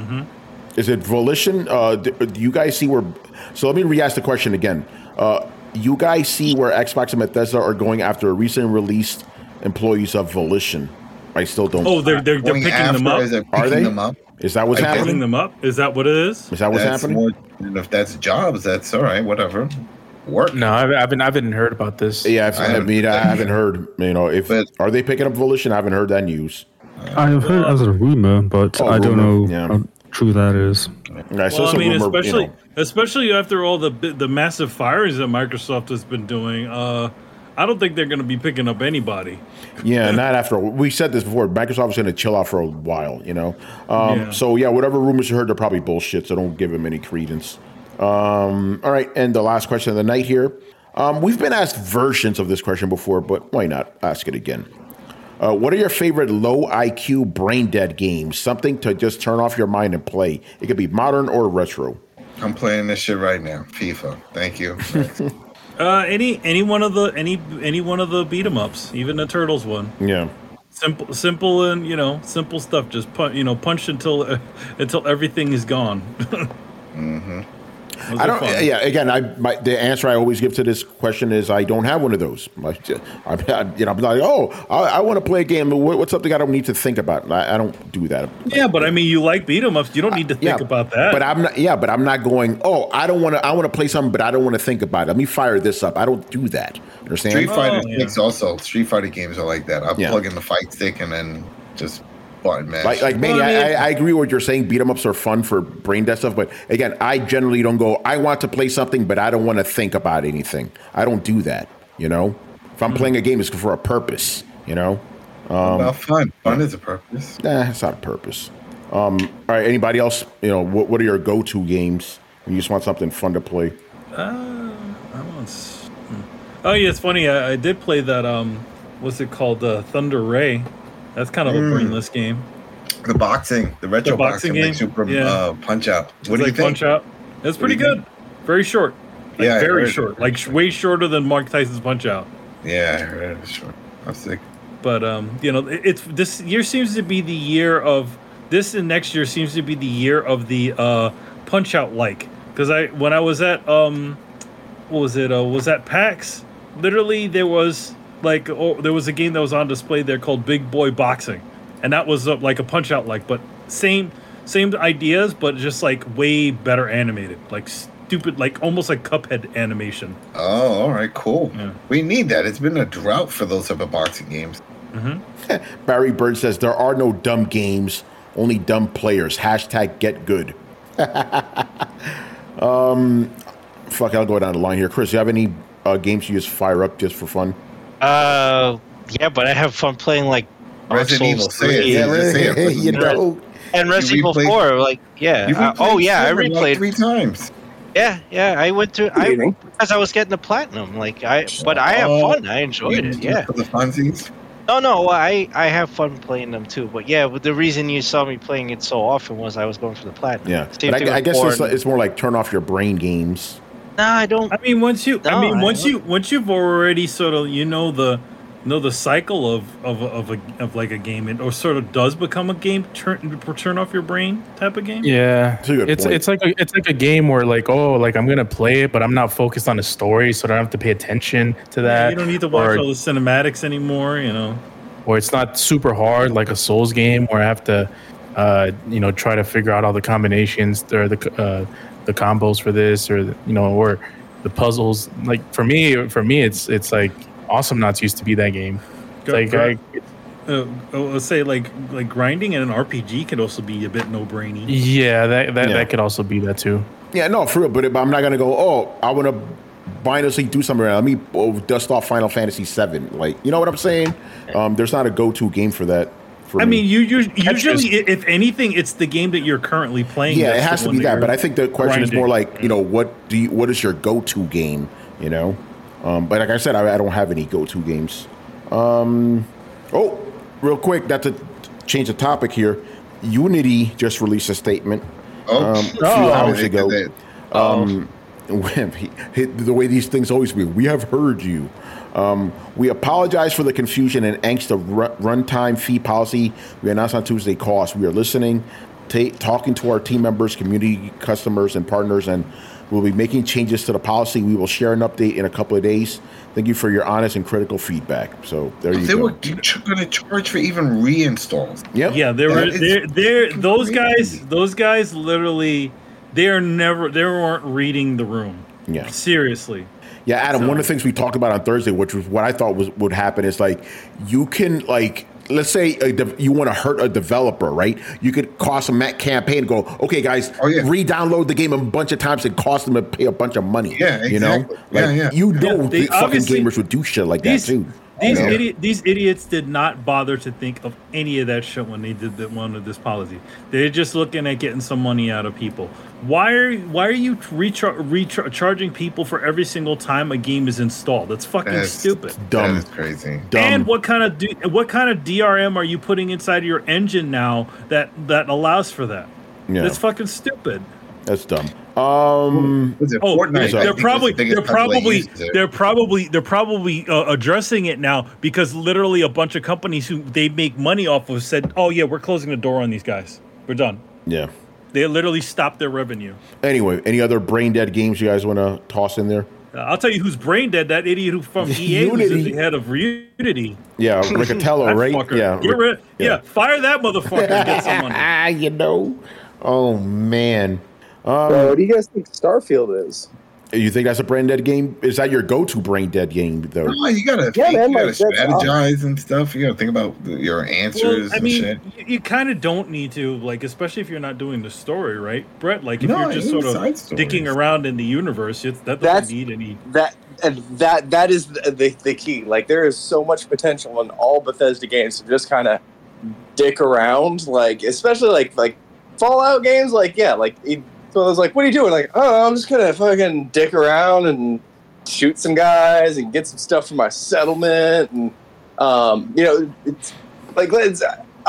Speaker 2: Is it Volition? Uh, do, do you guys see where? So let me re-ask the question again. Uh, you guys see where Xbox and Bethesda are going after recently released employees of Volition? I still don't.
Speaker 3: Oh, they're they're, they're
Speaker 5: Going
Speaker 3: picking them
Speaker 5: after
Speaker 3: up.
Speaker 5: as they're
Speaker 2: Are
Speaker 5: picking
Speaker 2: they?
Speaker 5: them up.
Speaker 2: Is that what's
Speaker 5: I guess-
Speaker 3: Picking
Speaker 2: happening?
Speaker 3: them up. Is that what it is?
Speaker 2: Is that what's
Speaker 5: That's
Speaker 2: happening?
Speaker 5: more- and if that's jobs, that's all right. Whatever. Work.
Speaker 7: No, I've, I've been I've been heard about this.
Speaker 2: Yeah, I've,
Speaker 5: I
Speaker 2: I,
Speaker 5: haven't
Speaker 2: mean,
Speaker 5: heard
Speaker 2: I
Speaker 5: that
Speaker 2: haven't heard. You know, if
Speaker 5: But-
Speaker 2: are they picking up Volition? I haven't heard that news.
Speaker 8: I've heard it as a rumor, but
Speaker 2: Oh,
Speaker 8: I don't
Speaker 2: rumor,
Speaker 8: know
Speaker 2: yeah.
Speaker 8: how true that is.
Speaker 2: I saw
Speaker 3: Well, I
Speaker 2: some
Speaker 3: mean,
Speaker 2: rumor, you
Speaker 3: especially
Speaker 2: know.
Speaker 3: especially after all the bi- the massive firings that Microsoft has been doing. Uh, I don't think they're going to be picking up anybody.
Speaker 2: Yeah, not after. We said this before. Microsoft's going to chill out for a while, you know. Um,
Speaker 3: Yeah.
Speaker 2: So yeah, whatever rumors you heard, they're probably bullshit. So don't give them any credence. Um, all right, and the last question of the night here. Um, we've been asked versions of this question before, but why not ask it again? Uh, what are your favorite low I Q, brain dead games? Something to just turn off your mind and play. It could be modern or retro.
Speaker 5: I'm playing this shit right now. FIFA. Thank you.
Speaker 3: Uh, any any one of the any any one of the beat 'em ups, even the Turtles one.
Speaker 2: Yeah.
Speaker 3: Simple, simple, and you know, simple stuff. Just punch, you know, punch until uh, until everything is gone.
Speaker 5: hmm
Speaker 3: Those
Speaker 2: I
Speaker 3: are
Speaker 2: don't.
Speaker 3: fun.
Speaker 2: Yeah, again, I my, the answer I always give to this question is I don't have one of those. Like, I'm, I, you know, I'm like, oh, I, I want to play a game. What, what's something I don't need to think about? I, I don't do that.
Speaker 3: Yeah, but I mean, you like beat 'em ups. You don't need to think
Speaker 2: yeah,
Speaker 3: about that.
Speaker 2: But I'm not. Yeah, but I'm not going. Oh, I don't want to. I want to play something, but I don't want to think about it. Let me fire this up. I don't do that. Understand?
Speaker 5: Street Fighter
Speaker 3: Oh, yeah.
Speaker 5: six also. Street Fighter games are like that. I'll
Speaker 2: Yeah.
Speaker 5: plug in the fight stick and then just button mash.
Speaker 2: Like, like, Manny,
Speaker 3: Well, I
Speaker 2: I,
Speaker 3: mean-
Speaker 2: I, I agree with what you're saying. Beat 'em ups are fun for brain dead stuff, but again, I generally don't go. I want to play something, but I don't want to think about anything. I don't do that. You know, if I'm playing a game, it's for a purpose. You know, um,
Speaker 5: About fun. Fun is a purpose.
Speaker 2: nah, it's not a purpose. Um, all right, anybody else? You know, what, what are your go-to games when you just want something fun to play?
Speaker 3: Uh, I want s- hmm. Oh yeah, it's funny. I, I did play that. Um, what's it called? Uh, Thunder Ray. That's kind of a
Speaker 5: Mm.
Speaker 3: brainless game.
Speaker 5: The boxing, the retro
Speaker 3: The boxing
Speaker 5: boxing,
Speaker 3: game?
Speaker 5: like Super
Speaker 3: Yeah.
Speaker 5: uh, Punch Out.
Speaker 3: It's
Speaker 5: What do you
Speaker 3: like
Speaker 5: think?
Speaker 3: Punch Out. It's pretty
Speaker 5: do you
Speaker 3: good. Very short. Like,
Speaker 5: Yeah, I
Speaker 3: very
Speaker 5: heard.
Speaker 3: short. Like sh- way shorter than Mark Tyson's Punch Out.
Speaker 5: Yeah, I heard it. Sure. I'm sick.
Speaker 3: But um, you know, it- it's this year seems to be the year of this, and next year seems to be the year of the uh, Punch Out like. Because I when I was at um, what was it? Uh, was at PAX? Literally, there was like oh, there was a game that was on display there called Big Boy Boxing, and that was uh, like a Punch Out like, but same same ideas, but just like way better animated, like stupid, like almost like Cuphead animation.
Speaker 5: Oh, all right, cool.
Speaker 3: Yeah.
Speaker 5: We need that. It's been a drought for those type of boxing games.
Speaker 2: Barry Bird says there are no dumb games, only dumb players. Hashtag get good. um, fuck, I'll go down the line here. Chris, you have any uh, games you just fire up just for fun?
Speaker 4: Uh, yeah, but I have fun playing like Dark
Speaker 5: Resident Evil,
Speaker 4: Souls
Speaker 5: say it.
Speaker 4: three
Speaker 5: Yeah, let's say it.
Speaker 2: you know.
Speaker 4: and Resident Evil
Speaker 5: replayed-
Speaker 4: four. Like, yeah.
Speaker 5: You
Speaker 4: Uh,
Speaker 5: replayed
Speaker 4: oh, yeah. I
Speaker 5: seven, like,
Speaker 4: replayed.
Speaker 5: three times.
Speaker 4: Yeah, yeah. I went to. I
Speaker 6: Evening.
Speaker 4: because I was getting the platinum. Like, I. But I have
Speaker 5: Oh,
Speaker 4: fun. I enjoyed
Speaker 5: You
Speaker 4: it.
Speaker 5: did
Speaker 4: Yeah.
Speaker 5: For the funsies.
Speaker 4: No, no. I I have fun playing them too. But yeah, but the reason you saw me playing it so often was I was going for the platinum.
Speaker 2: Yeah,
Speaker 4: Same
Speaker 2: but
Speaker 4: thing
Speaker 2: I, I
Speaker 4: with
Speaker 2: guess
Speaker 4: four
Speaker 2: it's,
Speaker 4: and-
Speaker 2: it's more like turn off your brain games.
Speaker 4: No, I don't.
Speaker 3: I mean, once you, I
Speaker 4: No,
Speaker 3: mean,
Speaker 4: I
Speaker 3: once
Speaker 4: don't.
Speaker 3: you, once you've already sort of, you know, the, know the cycle of of of a of like a game, it or sort of does become a game, turn turn off your brain type of game.
Speaker 7: Yeah,
Speaker 2: That's a good
Speaker 7: it's
Speaker 2: point.
Speaker 7: it's like a, it's like a game where like oh like I'm gonna play it, but I'm not focused on the story, so I don't have to pay attention to that.
Speaker 3: You don't need to watch
Speaker 7: or,
Speaker 3: all the cinematics anymore. You know.
Speaker 7: or it's not super hard like a Souls game where I have to, uh, you know, try to figure out all the combinations or the uh, the combos for this or you know or the puzzles. Like for me, for me, it's it's like Awesome Knots used to be that game. It's
Speaker 3: Go-
Speaker 7: like
Speaker 3: go-
Speaker 7: I,
Speaker 3: Uh, let's say like like grinding in an R P G could also be a bit no brainy.
Speaker 7: yeah, that that,
Speaker 2: Yeah.
Speaker 7: that could also be that too.
Speaker 2: Yeah, no, for real. But, but I'm not gonna go. Oh, I want to mindlessly do something. Let me oh, dust off Final Fantasy seven. Like, you know what I'm saying? Um, there's not a go-to game for that. For
Speaker 3: I
Speaker 2: me.
Speaker 3: mean, you, you usually,
Speaker 7: just-
Speaker 3: if anything, it's the game that you're currently playing.
Speaker 2: yeah, it
Speaker 3: that's the
Speaker 2: has to
Speaker 3: one
Speaker 2: be that.
Speaker 3: you're
Speaker 2: But I think the question is more
Speaker 3: grinding.
Speaker 2: like, you know, what do you? What is your go-to game? You know. Um, but like I said, I, I don't have any go-to games. Um, oh, real quick, not to change the topic here. Unity just released a statement
Speaker 5: Oh,
Speaker 2: um, a few
Speaker 5: oh,
Speaker 2: hours
Speaker 5: they did
Speaker 2: ago.
Speaker 5: that.
Speaker 2: Um, when he, he- the way these things always be, we have heard you. Um, we apologize for the confusion and angst of ru- runtime fee policy we announced on Tuesday cost. We are listening, ta- talking to our team members, community customers, and partners, and we'll be making changes to the policy. We will share an update in a couple of days. Thank you for your honest and critical feedback. So there you
Speaker 5: They
Speaker 2: go.
Speaker 5: were going to charge for even reinstalls.
Speaker 2: Yep.
Speaker 3: Yeah, they were.
Speaker 5: That is
Speaker 3: They're, they're those guys.
Speaker 5: crazy.
Speaker 3: Those guys literally, they are never. They weren't reading the room.
Speaker 2: Yeah.
Speaker 3: Seriously.
Speaker 2: Yeah, Adam,
Speaker 3: So-
Speaker 2: one of the things we talked about on Thursday, which was what I thought was would happen, is like you can like let's say a de- you want to hurt a developer, right? You could cost them that campaign and go, okay, guys,
Speaker 5: Oh, yeah.
Speaker 2: re-download the game a bunch of times and cost them to pay a bunch of money.
Speaker 5: Yeah,
Speaker 2: you know,
Speaker 5: exactly.
Speaker 2: like
Speaker 5: Yeah, yeah.
Speaker 2: you know,
Speaker 3: Yeah, they
Speaker 2: the fucking
Speaker 3: obviously-
Speaker 2: gamers would do shit like
Speaker 3: These
Speaker 2: that too.
Speaker 3: these
Speaker 2: you know?
Speaker 3: idiot these idiots did not bother to think of any of that shit when they did the, one of this policy. They're just looking at getting some money out of people. Why are why are you rechar- rechar- charging people for every single time a game is installed? That's fucking
Speaker 5: That's
Speaker 3: stupid.
Speaker 2: Dumb.
Speaker 5: That is crazy.
Speaker 2: Dumb.
Speaker 3: And what kind of D, what kind of D R M are you putting inside of your engine now that that allows for that?
Speaker 2: Yeah.
Speaker 3: That's fucking stupid.
Speaker 2: That's dumb. Um,
Speaker 5: Was it
Speaker 3: Oh,
Speaker 5: Fortnite? I
Speaker 3: they're
Speaker 5: think, was
Speaker 3: probably
Speaker 5: the biggest
Speaker 3: they're
Speaker 5: company that
Speaker 3: probably
Speaker 5: uses it.
Speaker 3: they're probably they're probably uh, addressing it now because literally a bunch of companies who they make money off of said, "Oh yeah, we're closing the door on these guys. We're done."
Speaker 2: yeah.
Speaker 3: They literally stopped their revenue.
Speaker 2: Anyway, any other brain dead games you guys want to toss in there?
Speaker 3: Uh, I'll tell you who's brain dead. That idiot who from E A who's the head of Unity.
Speaker 2: Yeah, Riccatello, right?
Speaker 3: Fucker.
Speaker 2: Yeah,
Speaker 3: Get rid-
Speaker 2: yeah,
Speaker 3: yeah. Fire that motherfucker and get some money.
Speaker 2: you know. Oh man. Um,
Speaker 6: Bro, what do you guys think Starfield is?
Speaker 2: You think that's a brain dead game? Is that your go-to brain dead game, though?
Speaker 5: No, you gotta
Speaker 6: Yeah,
Speaker 5: think,
Speaker 6: man,
Speaker 5: you gotta
Speaker 6: like, that's
Speaker 5: strategize and stuff. You gotta think about your answers
Speaker 3: Well, I
Speaker 5: and
Speaker 3: mean,
Speaker 5: shit.
Speaker 3: you, you kind of don't need to, like, especially if you're not doing the story, right, Brett? Like, if
Speaker 5: No,
Speaker 3: you're just
Speaker 5: even
Speaker 3: sort
Speaker 5: side
Speaker 3: of
Speaker 5: stories.
Speaker 3: dicking around in the universe, it's, that doesn't
Speaker 6: That's-
Speaker 3: need any.
Speaker 6: That and that that is the, the, the key. Like, there is so much potential in all Bethesda games to just kind of dick around, like, especially like like Fallout games. Like, yeah, like it, so I was like, what are you doing? Like, oh, I'm just gonna fucking dick around and shoot some guys and get some stuff for my settlement, and um, you know, it's like it's,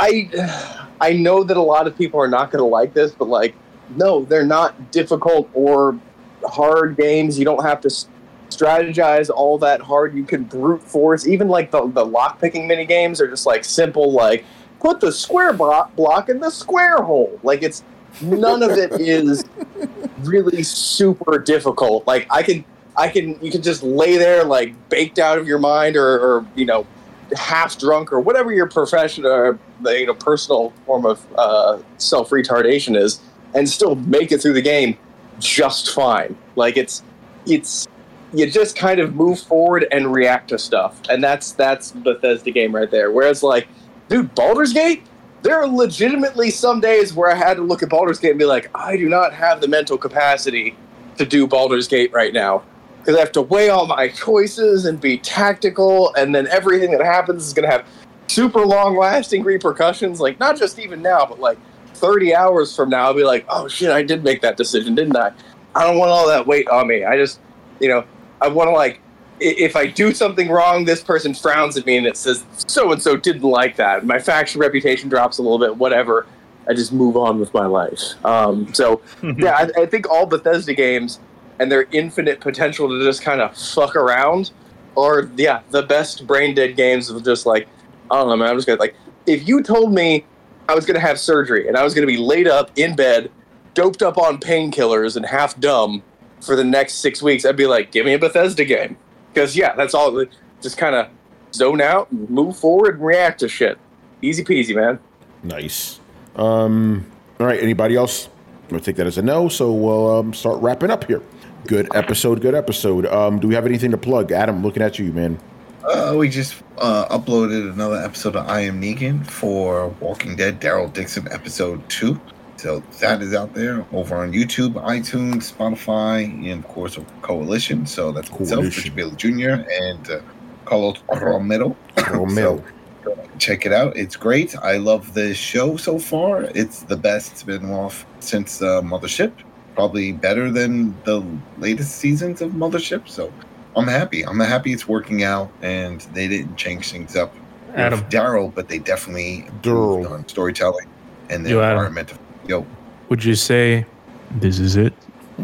Speaker 6: I I know that a lot of people are not gonna like this, but like, no, they're not difficult or hard games. You don't have to strategize all that hard. You can brute force. Even like the the lock picking mini games are just like simple, like put the square block block in the square hole. Like it's none of it is really super difficult. Like I can I can you can just lay there like baked out of your mind, or, or you know, half drunk, or whatever your profession or you know personal form of uh, self retardation is, and still make it through the game just fine. Like it's it's you just kind of move forward and react to stuff, and that's that's Bethesda game right there. Whereas like, dude, Baldur's Gate, there are legitimately some days where I had to look at Baldur's Gate and be like, I do not have the mental capacity to do Baldur's Gate right now, because I have to weigh all my choices and be tactical, and then everything that happens is going to have super long lasting repercussions. Like not just even now, but like thirty hours from now, I'll be like, oh shit, I did make that decision, didn't I? I don't want all that weight on me. I just, you know, I want to like, if I do something wrong, this person frowns at me and it says, so-and-so didn't like that. My faction reputation drops a little bit, whatever. I just move on with my life. Um, so, yeah, I, I think all Bethesda games and their infinite potential to just kind of fuck around are, yeah, the best brain-dead games of just like, I don't know, man, I'm just going to, like, if you told me I was going to have surgery and I was going to be laid up in bed, doped up on painkillers and half dumb for the next six weeks, I'd be like, give me a Bethesda game. Because, yeah, that's all. Just kind of zone out, and move forward, and react to shit. Easy peasy, man.
Speaker 2: Nice. Um, all right, anybody else? I'm going to take that as a no, so we'll um, start wrapping up here. Good episode, good episode. Um, do we have anything to plug? Adam, looking at you, man.
Speaker 5: Uh, we just uh, uploaded another episode of I Am Negan for Walking Dead, Daryl Dixon, episode two. So that is out there over on YouTube, iTunes, Spotify, and of course Coalition. So that's myself, Richard Bailey Junior, and uh, Carlos Romero.
Speaker 2: Romero.
Speaker 5: So, check it out. It's great. I love this show so far. It's the best spin-off since uh, Mothership. Probably better than the latest seasons of Mothership. So I'm happy. I'm happy it's working out, and they didn't change things up
Speaker 7: Adam.
Speaker 5: with Daryl, but they definitely improved on storytelling and the
Speaker 7: Yo, Adam.
Speaker 5: environment. Of, yo,
Speaker 7: Would you say this is it?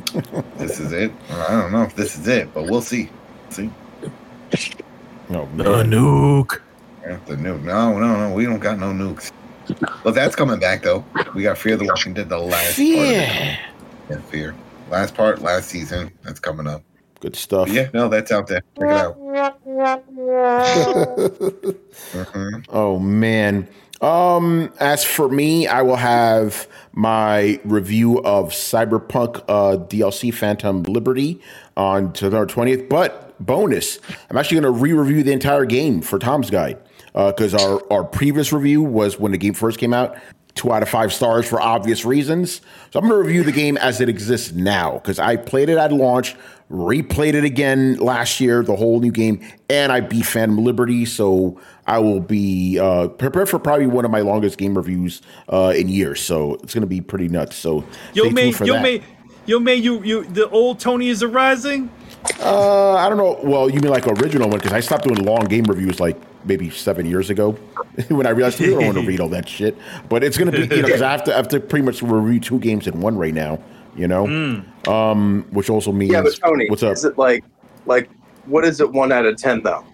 Speaker 5: this is it? I don't know if this is it, but we'll see. See?
Speaker 2: Oh,
Speaker 7: The nuke.
Speaker 5: Yeah, the nuke. No, no, no. We don't got no nukes. But that's coming back, though. We got Fear the Walking Dead, the last part.
Speaker 2: Yeah.
Speaker 5: Yeah, Fear. Last part, last season. That's coming up.
Speaker 2: Good stuff.
Speaker 5: But yeah, no, that's out there. Check it out. Mm-hmm.
Speaker 2: Oh man. Um, as for me, I will have my review of Cyberpunk uh, D L C Phantom Liberty on September twentieth. But bonus, I'm actually going to re-review the entire game for Tom's Guide because uh, our, our previous review was when the game first came out. Two out of five stars for obvious reasons. So I'm going to review the game as it exists now because I played it at launch, replayed it again last year, the whole new game, and I beat Phantom Liberty. So I will be uh, prepared for probably one of my longest game reviews uh, in years. So it's going to be pretty nuts. So
Speaker 3: Yo,
Speaker 2: stay
Speaker 3: man,
Speaker 2: tuned for
Speaker 3: yo,
Speaker 2: that.
Speaker 3: man, yo, man, you, you, the old Tony is arising.
Speaker 2: Uh, I don't know. Well, you mean like original one because I stopped doing long game reviews like maybe seven years ago when I realized I don't want to read all that shit. But it's going to be, you know, because I have to, I have to pretty much review two games in one right now, you know,
Speaker 3: Mm.
Speaker 2: um, which also means,
Speaker 6: Yeah, but Tony,
Speaker 2: what's up?
Speaker 6: is it like, like, what is it one out of ten though?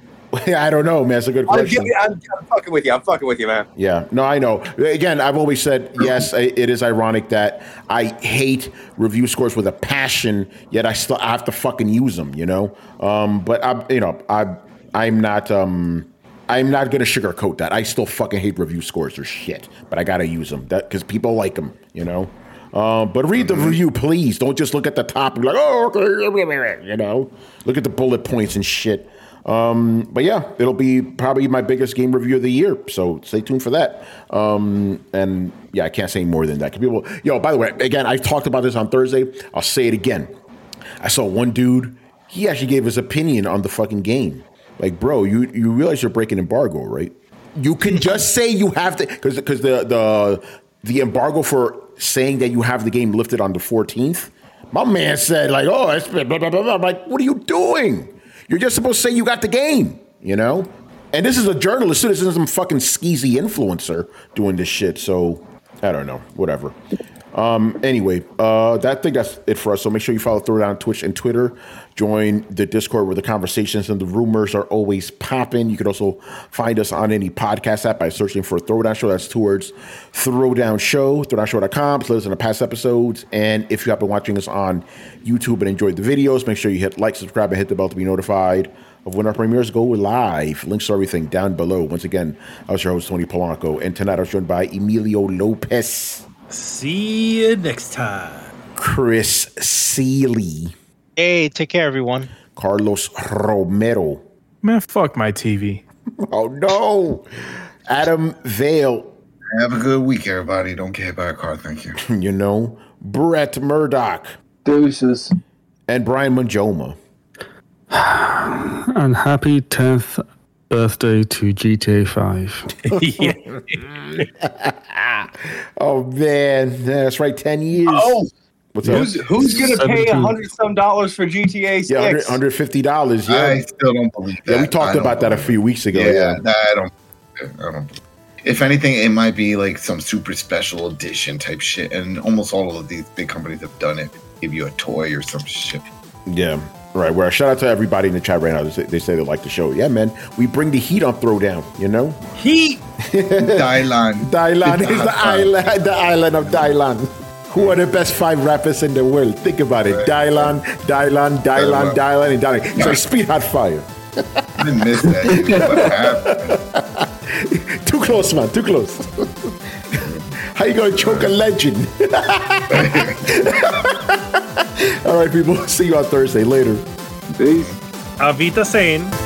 Speaker 2: I don't know, man. It's a good
Speaker 6: I'm,
Speaker 2: question.
Speaker 6: giving- I'm, I'm fucking with you. I'm fucking with you, man.
Speaker 2: Yeah, no, I know. Again, I've always said, yes, it is ironic that I hate review scores with a passion, yet I still I have to fucking use them, you know? Um, but, I, you know, I, I'm not... Um, I'm not going to sugarcoat that. I still fucking hate review scores or shit, but I got to use them because people like them, you know? Uh, but read the review, please. Don't just look at the top and be like, oh, okay, you know? Look at the bullet points and shit. Um, but yeah, it'll be probably my biggest game review of the year, so stay tuned for that. Um, and yeah, I can't say more than that. 'Cause people, yo, by the way, again, I talked about this on Thursday. I'll say it again. I saw one dude, he actually gave his opinion on the fucking game. Like, bro, you, you realize you're breaking embargo, right? You can just say you have to, because because the, the the embargo for saying that you have the game lifted on the fourteenth, my man said, like, oh, it's blah, blah, blah, blah. I'm like, what are you doing? You're just supposed to say you got the game, you know? And this is a journalist, too. This isn't some fucking skeezy influencer doing this shit. So, I don't know. Whatever. Um, anyway, uh, that I think that's it for us. So make sure you follow Throwdown on Twitch and Twitter. Join the Discord where the conversations and the rumors are always popping. You can also find us on any podcast app by searching for Throwdown Show. That's towards Throwdown Show, throwdown show dot com. So listen to past episodes. And if you have been watching us on YouTube and enjoyed the videos, make sure you hit like, subscribe, and hit the bell to be notified of when our premieres go live. Links to everything down below. Once again, I was your host, Tony Polanco. And tonight I was joined by Emilio Lopez.
Speaker 3: See you next time.
Speaker 2: Chris Seeley.
Speaker 4: Hey, take care, everyone.
Speaker 2: Carlos Romero.
Speaker 7: Man, fuck my T V.
Speaker 2: Oh, no. Adam Vale.
Speaker 5: Have a good week, everybody. Don't get hit by a car. Thank you.
Speaker 2: You know, Brett Murdoch.
Speaker 10: Deuces.
Speaker 2: And Brian Manjoma.
Speaker 8: And happy tenth birthday to G T A five.
Speaker 2: Oh, man. That's right. ten years.
Speaker 6: Oh,
Speaker 2: What's
Speaker 6: who's
Speaker 2: up?
Speaker 6: who's gonna pay
Speaker 8: seventeen.
Speaker 6: a hundred some dollars for G T A six?
Speaker 2: Yeah, one hundred fifty dollars. Yeah.
Speaker 5: I still don't believe that.
Speaker 2: Yeah, we talked
Speaker 5: I don't
Speaker 2: about that a
Speaker 5: believe
Speaker 2: few weeks ago.
Speaker 5: Yeah,
Speaker 2: Yeah.
Speaker 5: nah, I don't. I don't. If anything, it might be like some super special edition type shit, and almost all of these big companies have done it. Give you a toy or some shit.
Speaker 2: Yeah. Right. Well, shout out to everybody in the chat right now. They say, they say they like the show. Yeah, man. We bring the heat on Throwdown, you know?
Speaker 3: Heat.
Speaker 5: Dylan.
Speaker 2: Dylan
Speaker 5: It's
Speaker 2: is
Speaker 5: a
Speaker 2: the
Speaker 5: hot spot.
Speaker 2: island, the island of Dylan. Who are the best five rappers in the world? Think about it.
Speaker 5: Right.
Speaker 2: Dylan, Dylan, Dylan, Dylan, and Dylan. It's like Speed Hot Fire.
Speaker 5: I missed that shit. What happened?
Speaker 2: Too close, man. Too close. How you gonna choke a legend? All right, people. See you on Thursday. Later.
Speaker 10: Peace.
Speaker 3: Avita Sane.